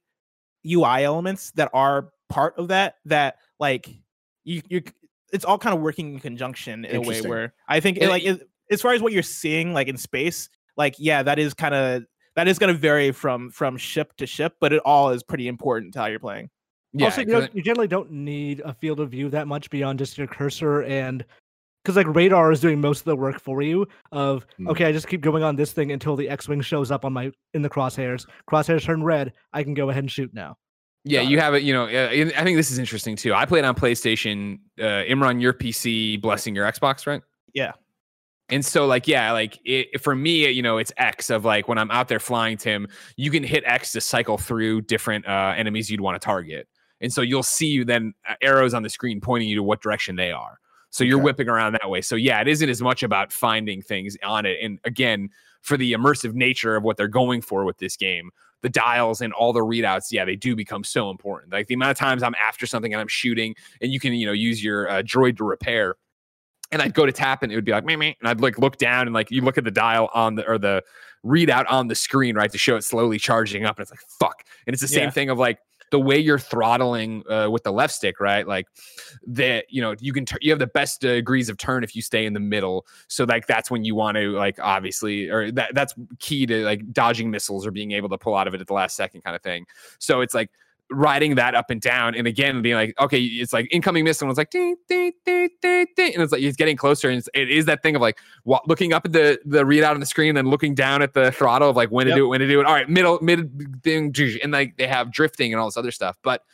Speaker 5: U I elements that are part of that that like you you it's all kind of working in conjunction in a way where I think it, like it, as far as what you're seeing like in space, like yeah, that is kind of that is going to vary from from ship to ship, but it all is pretty important to how you're playing.
Speaker 3: Yeah, also, you, know, you generally don't need a field of view that much beyond just your cursor, and because like radar is doing most of the work for you of mm. okay, I just keep going on this thing until the X-wing shows up on my in the crosshairs. Crosshairs turn red, I can go ahead and shoot now.
Speaker 2: Yeah, you have it. You know, uh, I think this is interesting too. I played on PlayStation. Uh, Imran, your P C blessing your Xbox, right?
Speaker 5: Yeah.
Speaker 2: And so, like, yeah, like it, for me, you know, it's X of like when I'm out there flying, Tim, you can hit X to cycle through different uh, enemies you'd want to target, and so you'll see then arrows on the screen pointing you to what direction they are. So you're okay. whipping around that way. So yeah, it isn't as much about finding things on it. And again, for the immersive nature of what they're going for with this game, the dials and all the readouts, yeah, they do become so important. Like the amount of times I'm after something and I'm shooting, and you can, you know, use your uh, droid to repair. And I'd go to tap and it would be like, meh, meh. And I'd like look down and like you look at the dial on the or the readout on the screen, right, to show it slowly charging up. And it's like, fuck. And it's the same yeah. thing of like the way you're throttling uh, with the left stick, right? Like that, you know, you can, t- you have the best uh, degrees of turn if you stay in the middle. So like, that's when you want to like, obviously, or that that's key to like dodging missiles or being able to pull out of it at the last second kind of thing. So it's like riding that up and down. And again, being like, okay, it's like incoming missile. And it's like, ding, ding, ding, ding, ding. And it's like, it's getting closer. And it's, it is that thing of like wa- looking up at the, the readout on the screen, and then looking down at the throttle of like when yep. to do it, when to do it. All right, middle, mid thing. And like they have drifting and all this other stuff. But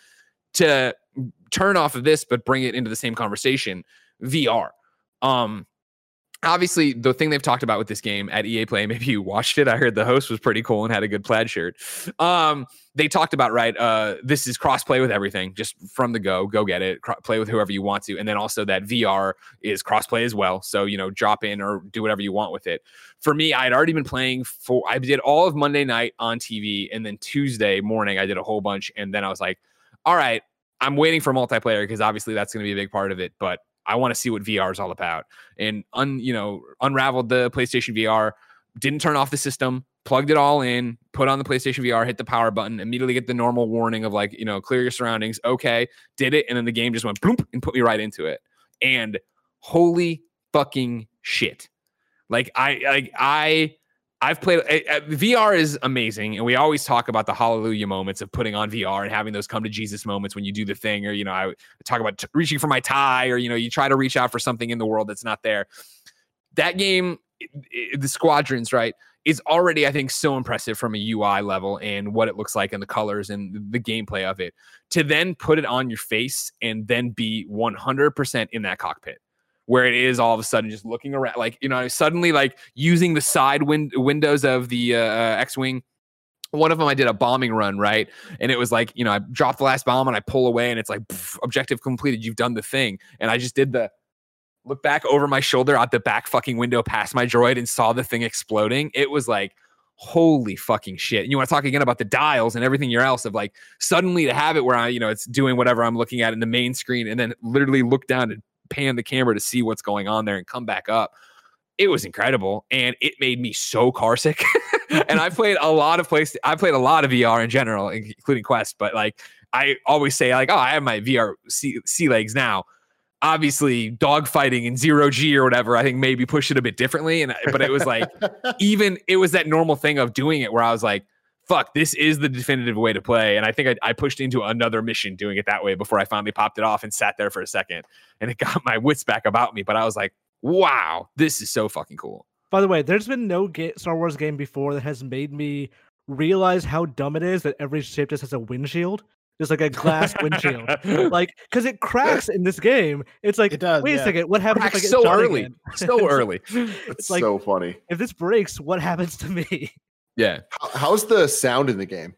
Speaker 2: to turn off of this, but bring it into the same conversation, V R. Um, obviously the thing they've talked about with this game at E A Play, maybe you watched it. I heard the host was pretty cool and had a good plaid shirt. Um, they talked about, right, uh, this is cross-play with everything, just from the go, go get it, cro- play with whoever you want to. And then also that V R is cross-play as well. So, you know, drop in or do whatever you want with it. For me, I'd already been playing for, I did all of Monday night on T V. And then Tuesday morning, I did a whole bunch. And then I was like, all right, I'm waiting for multiplayer because obviously that's going to be a big part of it. But I want to see what V R is all about. And un, you know, unraveled the PlayStation V R, didn't turn off the system, plugged it all in, put on the PlayStation V R, hit the power button, immediately get the normal warning of like, you know, clear your surroundings. Okay, did it. And then the game just went boom and put me right into it. And holy fucking shit. Like I, like I, I've played uh, V R is amazing. And we always talk about the hallelujah moments of putting on V R and having those come to Jesus moments when you do the thing, or, you know, I talk about t- reaching for my tie, or, you know, you try to reach out for something in the world that's not there. That game, it, it, the Squadrons, right, is already, I think, so impressive from a U I level and what it looks like and the colors and the gameplay of it. To then put it on your face and then be one hundred percent in that cockpit, where it is all of a sudden just looking around, like, you know, suddenly like using the side win- windows of the uh, X-Wing. One of them, I did a bombing run, right? And it was like, you know, I dropped the last bomb and I pull away and it's like, pff, objective completed. You've done the thing. And I just did the look back over my shoulder out the back fucking window past my droid and saw the thing exploding. It was like, holy fucking shit. And you want to talk again about the dials and everything else of like suddenly to have it where I, you know, it's doing whatever I'm looking at in the main screen and then literally look down and pan the camera to see what's going on there and come back up. It was incredible. And it made me so car sick. And I played a lot of places. I played a lot of V R in general, including Quest. But like, I always say like, oh, I have my V R sea, sea legs now. Obviously dogfighting in zero G or whatever, I think maybe push it a bit differently. And, but it was like, even it was that normal thing of doing it where I was like, fuck, this is the definitive way to play. And I think I, I pushed into another mission doing it that way before I finally popped it off and sat there for a second and it got my wits back about me. But I was like, wow, this is so fucking cool.
Speaker 3: By the way, there's been no ga- Star Wars game before that has made me realize how dumb it is that every ship just has a windshield. Just like a glass windshield. Like, because it cracks in this game. It's like,
Speaker 5: It does,
Speaker 3: wait
Speaker 5: yeah.
Speaker 3: a second, what happens
Speaker 2: Cracks
Speaker 3: if I get
Speaker 2: so
Speaker 3: shot
Speaker 2: early.
Speaker 3: again?
Speaker 2: So early.
Speaker 1: It's
Speaker 3: like-
Speaker 1: so funny.
Speaker 3: If this breaks, what happens to me?
Speaker 2: Yeah.
Speaker 1: How, how's the sound in the game?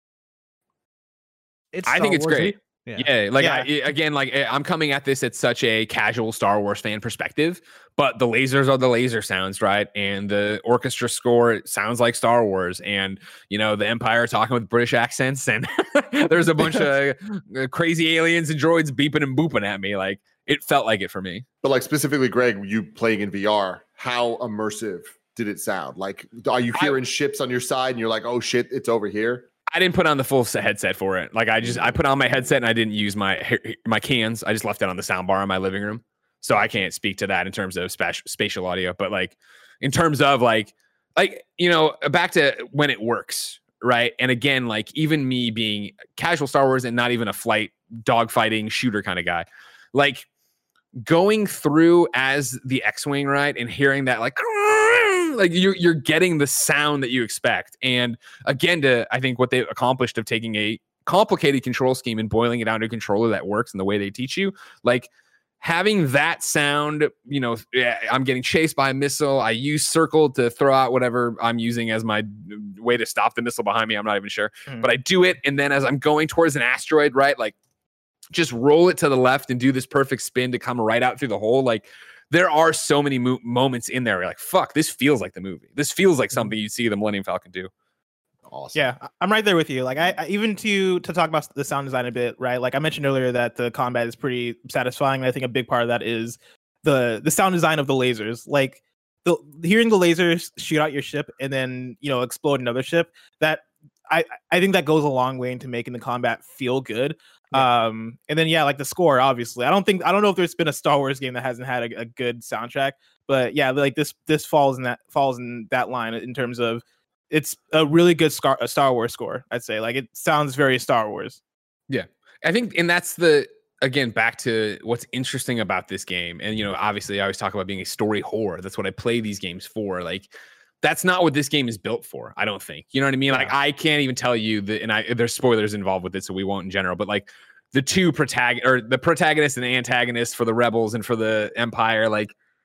Speaker 3: It's
Speaker 2: I think
Speaker 3: Star
Speaker 2: it's
Speaker 3: Wars-y.
Speaker 2: great.
Speaker 3: Yeah.
Speaker 2: Yeah, like
Speaker 5: Yeah.
Speaker 2: I, again, like I'm coming at this at such a casual Star Wars fan perspective, but the lasers are the laser sounds, right? And the orchestra score, it sounds like Star Wars, and you know the Empire talking with British accents, and there's a bunch of crazy aliens and droids beeping and booping at me. Like it felt like it for me.
Speaker 1: But like specifically, Greg, you playing in V R, how immersive did it sound? Like, are you hearing I, ships on your side and you're like, oh shit, it's over here?
Speaker 2: I didn't put on the full headset for it. Like I just, I put on my headset and I didn't use my my cans. I just left it on the soundbar in my living room. So I can't speak to that in terms of spatial spatial audio, but like in terms of like, like, you know, back to when it works, right? And again, like even me being casual Star Wars and not even a flight dogfighting shooter kind of guy, like going through as the X-Wing, right? And hearing that like, like you're, you're getting the sound that you expect. And again, to, I think what they accomplished of taking a complicated control scheme and boiling it down to a controller that works in the way they teach you, like having that sound, you know, I'm getting chased by a missile. I use circle to throw out whatever I'm using as my way to stop the missile behind me. I'm not even sure, mm. but I do it. And then as I'm going towards an asteroid, right, like just roll it to the left and do this perfect spin to come right out through the hole. Like there are so many mo- moments in there where you're like, fuck, this feels like the movie. This feels like something you'd see the Millennium Falcon do.
Speaker 1: Awesome.
Speaker 5: Yeah, I'm right there with you. Like I, I even to to talk about the sound design a bit, right? Like I mentioned earlier that the combat is pretty satisfying. And I think a big part of that is the the sound design of the lasers. Like the hearing the lasers shoot out your ship and then, you know, explode another ship. That I I think that goes a long way into making the combat feel good. Yeah. Um, and then yeah, like the score, obviously. I don't think I don't know if there's been a Star Wars game that hasn't had a, a good soundtrack, but yeah, like this this falls in that falls in that line in terms of it's a really good Star, a Star Wars score, I'd say. Like it sounds very Star Wars.
Speaker 2: Yeah, I think, and that's the again back to what's interesting about this game. And you know, obviously, I always talk about being a story whore. That's what I play these games for. Like, that's not what this game is built for. I don't think. You know what I mean? Like, I can't even tell you that. And I there's spoilers involved with it, so we won't in general. But like the two protagon or the protagonist and the antagonist for the rebels and for the Empire, like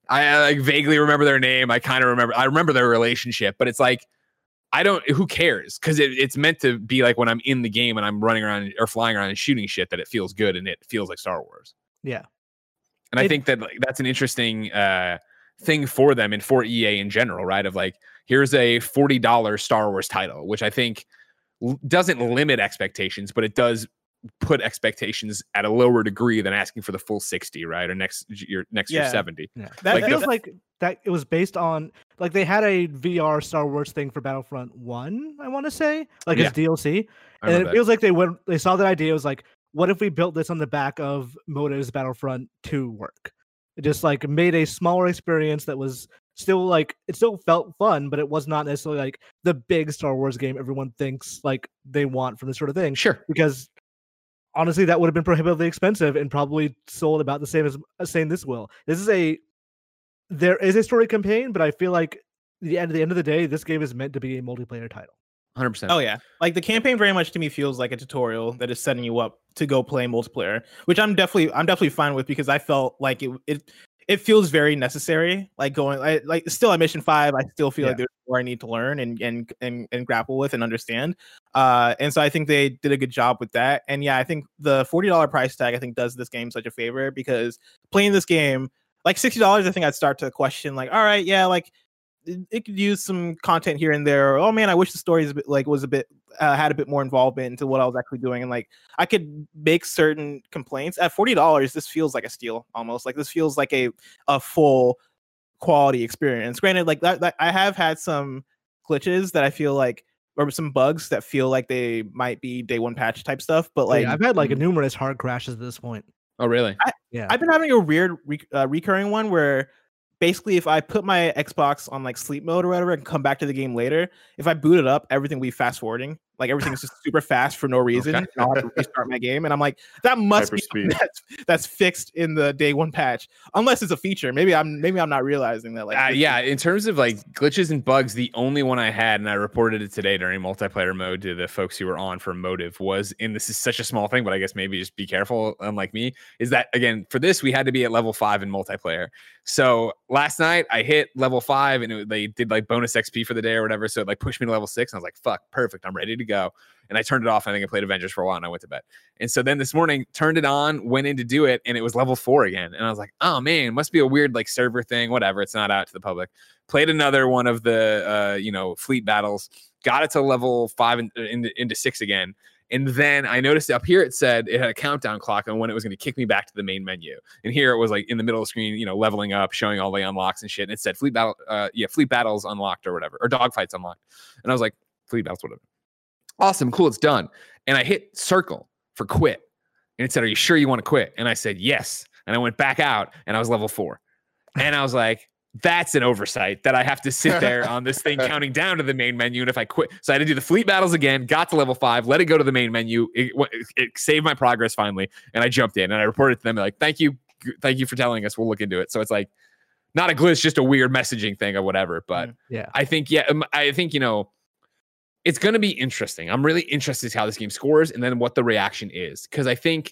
Speaker 2: I, I like vaguely remember their name. I kind of remember. I remember their relationship, but it's like I don't. Who cares? Because it, it's meant to be like when I'm in the game and I'm running around or flying around and shooting shit that it feels good and it feels like Star Wars.
Speaker 3: Yeah,
Speaker 2: and
Speaker 3: it,
Speaker 2: I think that like, that's an interesting uh, thing for them and for E A in general, right? Of like, here's a forty dollars Star Wars title, which I think l- doesn't limit expectations, but it does put expectations at a lower degree than asking for the full sixty, right? Or next year, next
Speaker 5: Yeah.
Speaker 2: year seventy.
Speaker 3: yeah.
Speaker 5: That
Speaker 3: Like, it feels
Speaker 5: the-
Speaker 3: like that it was based on like they had a V R Star Wars thing for Battlefront One, I want to say, like
Speaker 2: Yeah.
Speaker 3: as D L C,
Speaker 2: I
Speaker 3: and
Speaker 2: remember
Speaker 3: it
Speaker 2: that.
Speaker 3: feels like they went they saw that idea. It was like, what if we built this on the back of Motive's Battlefront Two work? It just like made a smaller experience that was still like it still felt fun, but it was not necessarily like the big Star Wars game everyone thinks like they want from this sort of thing.
Speaker 2: Sure.
Speaker 3: Because honestly, that would have been prohibitively expensive and probably sold about the same as as saying this will. This is a there is a story campaign, but I feel like the end at the end of the day, this game is meant to be a multiplayer title.
Speaker 2: one hundred percent.
Speaker 5: Oh yeah, like the campaign very much to me feels like a tutorial that is setting you up to go play multiplayer, which I'm definitely I'm definitely fine with because I felt like it it it feels very necessary. Like going I, like still at mission five, I still feel
Speaker 3: Yeah.
Speaker 5: like there's more I need to learn and and and and grapple with and understand. Uh, and so I think they did a good job with that. And yeah, I think the forty dollars price tag I think does this game such a favor because playing this game like sixty dollars, I think I'd start to question like, all right, yeah, like. It, it could use some content here and there. Or, oh man, I wish the story is a bit, like was a bit uh, had a bit more involvement into what I was actually doing, and like I could make certain complaints at forty dollars. This feels like a steal, almost like this feels like a a full quality experience. Granted, like that, that I have had some glitches that I feel like or some bugs that feel like they might be day one patch type stuff, but like
Speaker 3: Like I've had like numerous hard crashes at this point.
Speaker 2: Oh, really?
Speaker 3: Yeah,
Speaker 5: I've been having a weird re- uh, recurring one where basically if I put my Xbox on like sleep mode or whatever and come back to the game later, if I boot it up, everything will be fast forwarding. Like everything's just super fast for no reason.
Speaker 2: Okay.
Speaker 5: And I'll have to restart my game. And I'm like, that must be something
Speaker 1: Hyperspeed.
Speaker 5: that's, that's fixed in the day one patch. Unless it's a feature. Maybe I'm maybe I'm not realizing that. Like
Speaker 2: Uh,
Speaker 5: this
Speaker 2: yeah,
Speaker 5: is-
Speaker 2: in terms of like glitches and bugs, the only one I had, and I reported it today during multiplayer mode to the folks who were on for Motive, was, and this is such a small thing, but I guess maybe just be careful, unlike me, is that again, for this, we had to be at level five in multiplayer. So last night I hit level five and it, they did like bonus X P for the day or whatever. So it like pushed me to level six. And I was like, fuck, perfect. I'm ready to go. And I turned it off. And I think I played Avengers for a while and I went to bed. And so then this morning, turned it on, went in to do it, and it was level four again. And I was like, oh man, must be a weird like server thing, whatever. It's not out to the public. Played another one of the uh, you know, fleet battles, got it to level five and into, into six again. And then I noticed up here it said it had a countdown clock on when it was going to kick me back to the main menu. And here it was like in the middle of the screen, you know, leveling up, showing all the unlocks and shit. And it said fleet battle, uh, yeah, fleet battles unlocked or whatever, or dogfights unlocked. And I was like, fleet battles, whatever. Awesome, cool, it's done. And I hit circle for quit. And it said, are you sure you want to quit? And I said, yes. And I went back out and I was level four. And I was like, that's an oversight that I have to sit there on this thing counting down to the main menu. And if I quit, so I had to do the fleet battles again, got to level five, let it go to the main menu. It, it saved my progress finally. And I jumped in and I reported to them like, thank you. Thank you for telling us. We'll look into it. So it's like not a glitch, just a weird messaging thing or whatever. But
Speaker 3: yeah.
Speaker 2: I think, yeah, um, I think, you know, it's going to be interesting. I'm really interested in how this game scores and then what the reaction is. Cause I think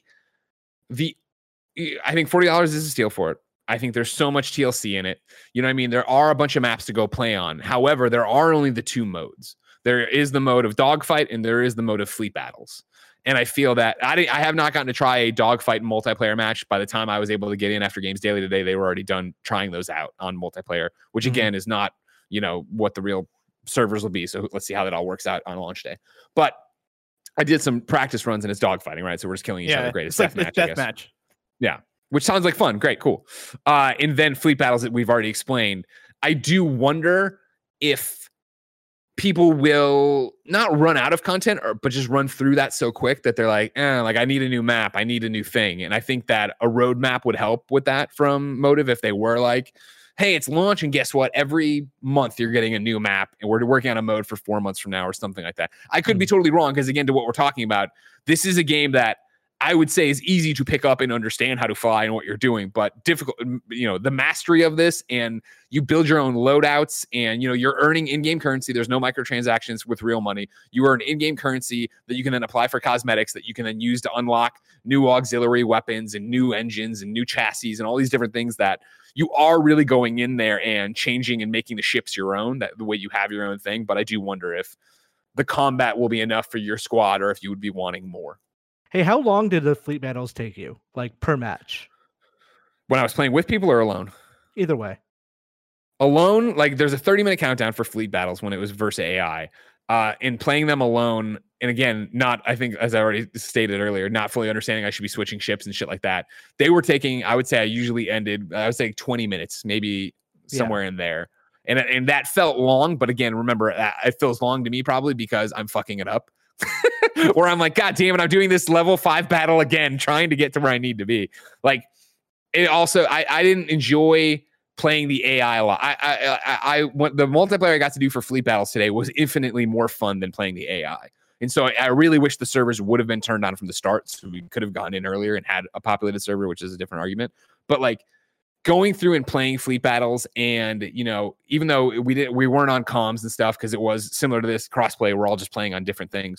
Speaker 2: the, I think forty dollars is a steal for it. I think there's so much T L C in it. You know what I mean? There are a bunch of maps to go play on. However, there are only the two modes. There is the mode of dogfight and there is the mode of fleet battles. And I feel that I, I have not gotten to try a dogfight multiplayer match. By the time I was able to get in after Games Daily today, they were already done trying those out on multiplayer, which again mm-hmm. is not, you know, what the real servers will be. So let's see how that all works out on launch day. But I did some practice runs and it's dogfighting, right? So we're just killing each
Speaker 5: yeah,
Speaker 2: other. Great. It's,
Speaker 5: it's
Speaker 2: death
Speaker 5: like
Speaker 2: match.
Speaker 5: death match.
Speaker 2: Yeah. Which sounds like fun. Great, cool. Uh, and then fleet battles that we've already explained. I do wonder if people will not run out of content, or but just run through that so quick that they're like, eh, like I need a new map, I need a new thing. And I think that a roadmap would help with that from Motive if they were like, hey, it's launch, and guess what? Every month you're getting a new map, and we're working on a mode for four months from now or something like that. I could be totally wrong because, again, to what we're talking about, this is a game that I would say is easy to pick up and understand how to fly and what you're doing, but difficult, you know, the mastery of this, and you build your own loadouts, and, you know, you're earning in-game currency. There's no microtransactions with real money. You earn in-game currency that you can then apply for cosmetics that you can then use to unlock new auxiliary weapons and new engines and new chassis and all these different things that you are really going in there and changing and making the ships your own, that the way you have your own thing. But I do wonder if the combat will be enough for your squad or if you would be wanting more.
Speaker 3: Hey, how long did the fleet battles take you, like per match?
Speaker 2: When I was playing with people or alone?
Speaker 3: Either way.
Speaker 2: Alone, like there's a thirty minute countdown for fleet battles when it was versus A I. Uh, in playing them alone, and again, not, I think, as I already stated earlier, not fully understanding I should be switching ships and shit like that. They were taking, I would say I usually ended, I would say twenty minutes, maybe somewhere yeah. in there. And, and that felt long, but again, remember, it feels long to me probably because I'm fucking it up. Or I'm like, God damn it, I'm doing this level five battle again, trying to get to where I need to be. Like, it also, I, I didn't enjoy playing the A I a lot. I, I, I, I, what the multiplayer I got to do for fleet battles today was infinitely more fun than playing the A I. And so I, I really wish the servers would have been turned on from the start, so we could have gone in earlier and had a populated server, which is a different argument. But like, going through and playing fleet battles, and, you know, even though we didn't, we weren't on comms and stuff because it was similar to this crossplay, we're all just playing on different things.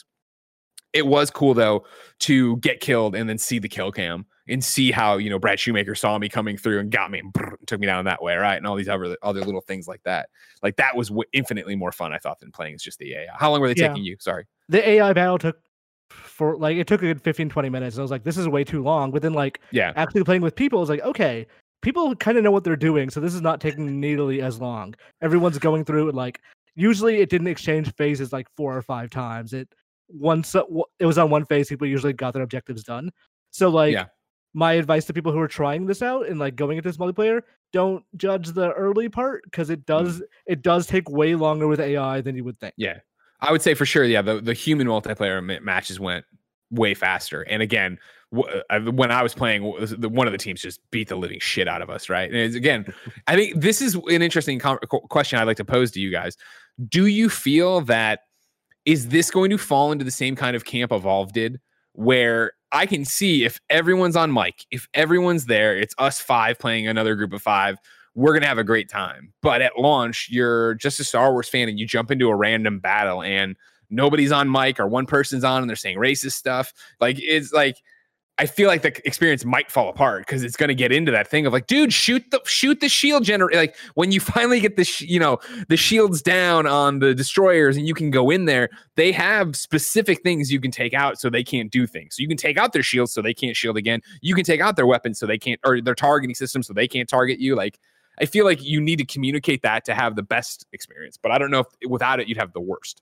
Speaker 2: It was cool though to get killed and then see the kill cam and see how, you know, Brad Shoemaker saw me coming through and got me and brrr, took me down that way, right? And all these other other little things like that. Like that was w- infinitely more fun, I thought, than playing as just the A I. How long were they yeah. taking you? Sorry,
Speaker 3: the A I battle took for like it took a good fifteen, twenty minutes. And I was like, this is way too long. But then like
Speaker 2: yeah,
Speaker 3: actually playing with people, I was like, okay. People kind of know what they're doing, so this is not taking nearly as long. Everyone's going through it like usually it didn't exchange phases like four or five times. It once it was on one phase, people usually got their objectives done. So like
Speaker 2: yeah.
Speaker 3: my advice to people who are trying this out and like going into this multiplayer, don't judge the early part because it does mm. it does take way longer with A I than you would think.
Speaker 2: Yeah, I would say for sure. Yeah, the the human multiplayer matches went way faster, and again. When I was playing, one of the teams just beat the living shit out of us, right? And it's, again, I think this is an interesting com- question I'd like to pose to you guys. Do you feel that, is this going to fall into the same kind of camp Evolve did, where I can see if everyone's on mic, if everyone's there, it's us five playing another group of five, we're going to have a great time. But at launch, you're just a Star Wars fan and you jump into a random battle and nobody's on mic or one person's on and they're saying racist stuff. Like, it's like, I feel like the experience might fall apart because it's going to get into that thing of like, dude, shoot the shoot the shield generator. Like when you finally get the sh- you know the shields down on the destroyers and you can go in there, they have specific things you can take out so they can't do things. So you can take out their shields so they can't shield again. You can take out their weapons so they can't, or their targeting system so they can't target you. Like I feel like you need to communicate that to have the best experience. But I don't know if without it you'd have the worst.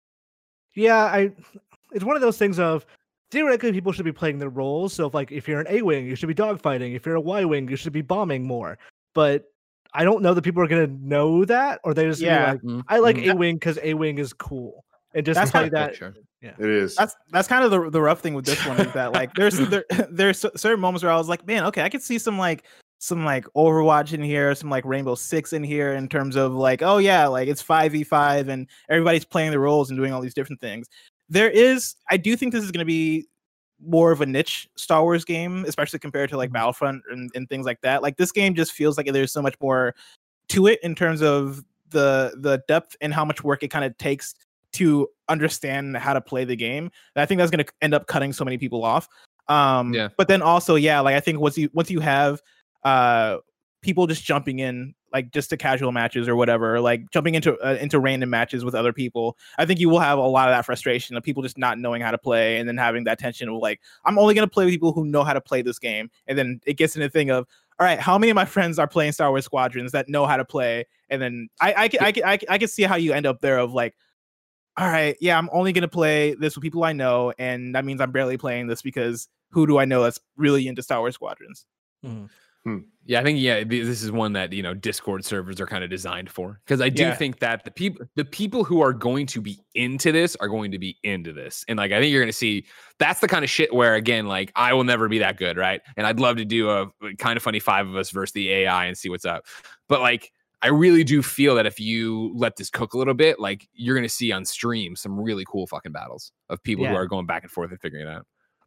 Speaker 3: Yeah, I. It's one of those things of. Theoretically, people should be playing their roles. So, if like if you're an A-wing, you should be dogfighting. If you're a Y-wing, you should be bombing more. But I don't know that people are gonna know that, or they just yeah. Be like, I like mm-hmm. A-wing because A-wing is cool, and just
Speaker 5: that's
Speaker 3: play
Speaker 5: kind of,
Speaker 3: that.
Speaker 1: Sure.
Speaker 3: Yeah,
Speaker 1: it is.
Speaker 5: That's that's kind of the the rough thing with this one is that like there's there, there's certain moments where I was like, man, okay, I could see some like some like Overwatch in here, some like Rainbow Six in here in terms of like, oh yeah, like it's five v five and everybody's playing their roles and doing all these different things. There is, I do think this is going to be more of a niche Star Wars game, especially compared to like Battlefront and, and things like that. Like this game just feels like there's so much more to it in terms of the the depth and how much work it kind of takes to understand how to play the game. And I think that's going to end up cutting so many people off. Um,
Speaker 2: yeah.
Speaker 5: But then also, yeah, like I think once you once you have uh, people just jumping in, like just to casual matches or whatever, like jumping into uh, into random matches with other people, I think you will have a lot of that frustration of people just not knowing how to play and then having that tension of like, I'm only going to play with people who know how to play this game. And then it gets into the thing of, all right, how many of my friends are playing Star Wars Squadrons that know how to play? And then I I can, I can, I can, I can see how you end up there of like, all right, yeah, I'm only going to play this with people I know. And that means I'm barely playing this because who do I know that's really into Star Wars Squadrons?
Speaker 3: Mm-hmm.
Speaker 2: Hmm. Yeah, I think yeah, this is one that you know Discord servers are kind of designed for, because I do
Speaker 5: yeah.
Speaker 2: think that the people the people who are going to be into this are going to be into this, and like I think you're going to see that's the kind of shit where again like I will never be that good, right? And I'd love to do a kind of funny five of us versus the A I and see what's up, but like I really do feel that if you let this cook a little bit, like you're going to see on stream some really cool fucking battles of people
Speaker 3: yeah.
Speaker 2: who are going back and forth and figuring it out.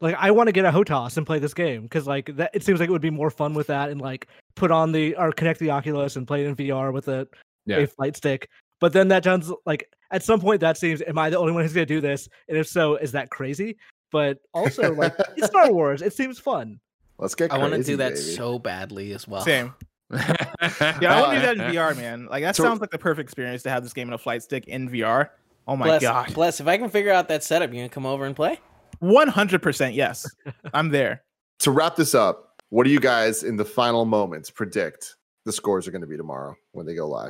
Speaker 3: Like I want to get a HOTAS and play this game because like that it seems like it would be more fun with that and like put on the or connect the Oculus and play it in V R with a,
Speaker 2: Yeah.
Speaker 3: a flight stick. But then that sounds like at some point that seems, am I the only one who's gonna do this? And if so, is that crazy? But also like it's Star Wars. It seems fun.
Speaker 1: Let's get
Speaker 4: I
Speaker 1: crazy,
Speaker 4: want to do that
Speaker 1: baby.
Speaker 4: so badly as well.
Speaker 5: Same. Yeah, I want to do that in V R, man. Like that
Speaker 1: So-
Speaker 5: sounds like the perfect experience to have this game in a flight stick in V R. Oh my
Speaker 4: Bless,
Speaker 5: god,
Speaker 4: bless. If I can figure out that setup, you gonna come over and play?
Speaker 5: one hundred percent yes. I'm there.
Speaker 1: To wrap this up, what do you guys in the final moments predict the scores are going to be tomorrow when they go live?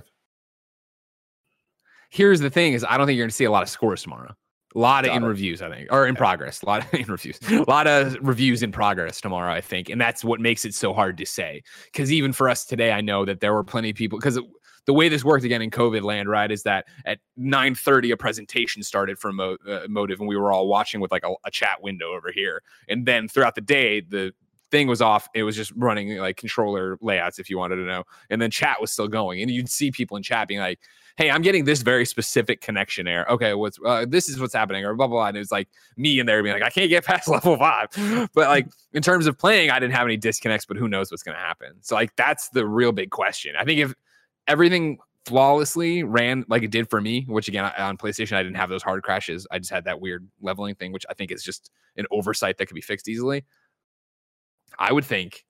Speaker 2: Here's the thing: is I don't think you're going to see a lot of scores tomorrow. A lot of
Speaker 1: Got
Speaker 2: in
Speaker 1: it.
Speaker 2: reviews, I think, or in progress. A lot of in reviews. A lot of reviews in progress tomorrow, I think, and that's what makes it so hard to say. Because even for us today, I know that there were plenty of people. Because the way this worked again in COVID land, right, is that at nine thirty a presentation started from Mo- uh, Motive, and we were all watching with like a, a chat window over here, and then throughout the day, the thing was off. It was just running like controller layouts, if you wanted to know, and then chat was still going, and you'd see people in chat being like, hey, I'm getting this very specific connection error. Okay, what's uh, this is what's happening, or blah, blah, blah. And it was like me in there being like, I can't get past level five. But like in terms of playing, I didn't have any disconnects, but who knows what's going to happen. So like that's the real big question. I think if everything flawlessly ran like it did for me, which again, on PlayStation, I didn't have those hard crashes. I just had that weird leveling thing, which I think is just an oversight that could be fixed easily. I would think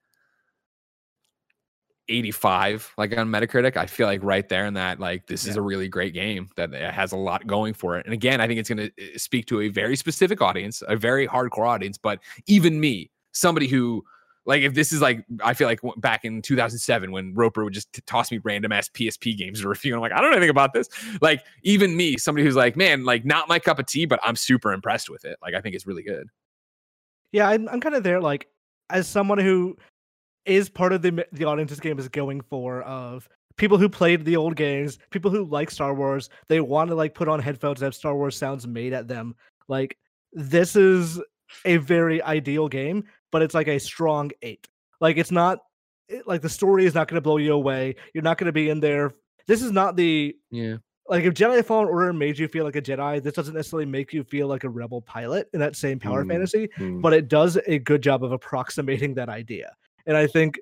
Speaker 2: eighty-five like on Metacritic. I feel like right there in that, like this yeah. is a really great game that has a lot going for it. And again, I think it's going to speak to a very specific audience, a very hardcore audience. But even me, somebody who like, if this is like, I feel like back in two thousand seven when Roper would just t- toss me random ass P S P games to review, I'm like, I don't know anything about this. Like even me, somebody who's like, man, like not my cup of tea, but I'm super impressed with it. Like I think it's really good.
Speaker 3: Yeah, I'm, I'm kind of there. Like as someone who is part of the the audience this game is going for, of people who played the old games, people who like Star Wars, they want to like put on headphones and have Star Wars sounds made at them. Like this is a very ideal game, but it's like a strong eight. Like it's not it, like the story is not going to blow you away. You're not going to be in there. This is not the
Speaker 2: yeah.
Speaker 3: Like if Jedi Fallen Order made you feel like a Jedi, this doesn't necessarily make you feel like a rebel pilot in that same power
Speaker 1: mm,
Speaker 3: fantasy,
Speaker 1: mm.
Speaker 3: but it does a good job of approximating that idea. And I think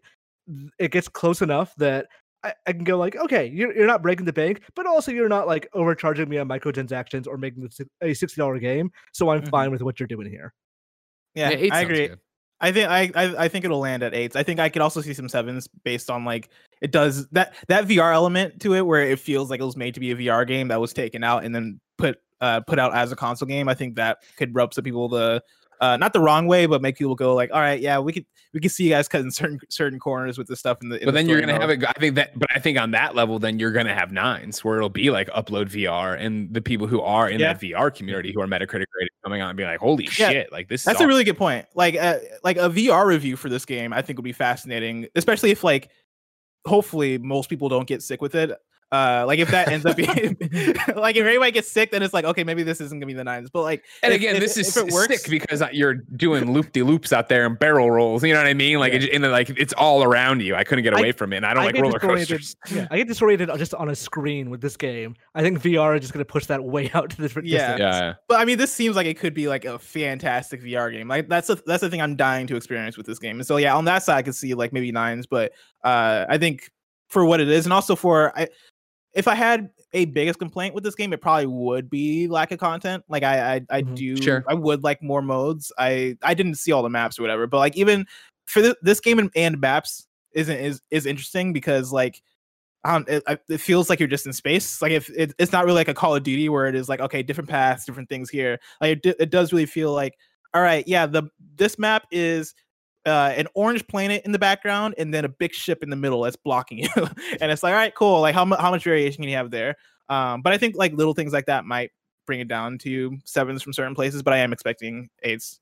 Speaker 3: it gets close enough that I, I can go like, okay, you're, you're not breaking the bank, but also you're not like overcharging me on microtransactions or making this a sixty dollars game. So I'm mm-hmm. fine with what you're doing here.
Speaker 5: Yeah, yeah I agree. Good. I think I, I I think it'll land at eights. I think I could also see some sevens based on like it does that that V R element to it where it feels like it was made to be a V R game that was taken out and then put uh put out as a console game. I think that could rub some people the uh not the wrong way, but make people go like, all right, yeah, we could we could see you guys cutting certain certain corners with this stuff in the. In
Speaker 2: but
Speaker 5: the
Speaker 2: then you're gonna
Speaker 5: mode.
Speaker 2: have it. I think that, but I think on that level, then you're gonna have nines where it'll be like upload V R, and the people who are in
Speaker 5: yeah.
Speaker 2: that V R community who are Metacritic rated coming on and be like, holy yeah. shit, like this.
Speaker 5: That's
Speaker 2: is
Speaker 5: a
Speaker 2: awesome.
Speaker 5: really good point. Like uh, like a V R review for this game, I think would be fascinating, especially if like hopefully most people don't get sick with it. Uh, like if that ends up being like if everybody gets sick, then it's like okay, maybe this isn't gonna be the nines. But like,
Speaker 2: and
Speaker 5: if,
Speaker 2: again,
Speaker 5: if,
Speaker 2: this is
Speaker 5: if it works,
Speaker 2: sick because you're doing loop de loops out there and barrel rolls. You know what I mean? Like,
Speaker 5: yeah.
Speaker 2: it, and like it's all around you. I couldn't get away
Speaker 3: I,
Speaker 2: from it. And I don't
Speaker 3: I
Speaker 2: like roller coasters.
Speaker 3: Yeah, I get disoriented just on a screen with this game. I think V R is just gonna push that way out to the different
Speaker 5: yeah.
Speaker 3: distance.
Speaker 2: Yeah.
Speaker 5: But I mean, this seems like it could be like a fantastic V R game. Like that's a, that's the thing I'm dying to experience with this game. And so yeah, on that side, I could see like maybe nines. But uh, I think for what it is, and also for I. If I had a biggest complaint with this game, it probably would be lack of content. Like I, I, I mm-hmm. do,
Speaker 2: sure.
Speaker 5: I would like more modes. I, I didn't see all the maps or whatever, but like even for this, this game and, and maps isn't is is interesting because like, um, it, it feels like you're just in space. Like if it, it's not really like a Call of Duty where it is like okay, different paths, different things here. Like it, it does really feel like all right, yeah, the this map is. Uh, an orange planet in the background and then a big ship in the middle that's blocking you. And it's like, all right, cool. Like how, mu- how much variation can you have there? Um, but I think like little things like that might bring it down to sevens from certain places, but I am expecting eights.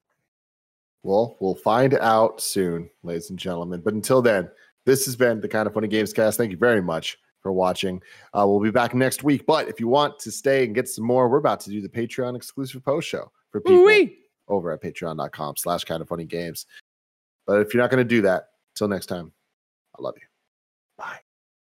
Speaker 1: Well, we'll find out soon, ladies and gentlemen. But until then, this has been the Kind of Funny Games cast. Thank you very much for watching. Uh, we'll be back next week. But if you want to stay and get some more, we're about to do the Patreon exclusive post show for people Ooh-wee. over at patreon.com slash kind of funny games. But if you're not going to do that, till next time, I love you.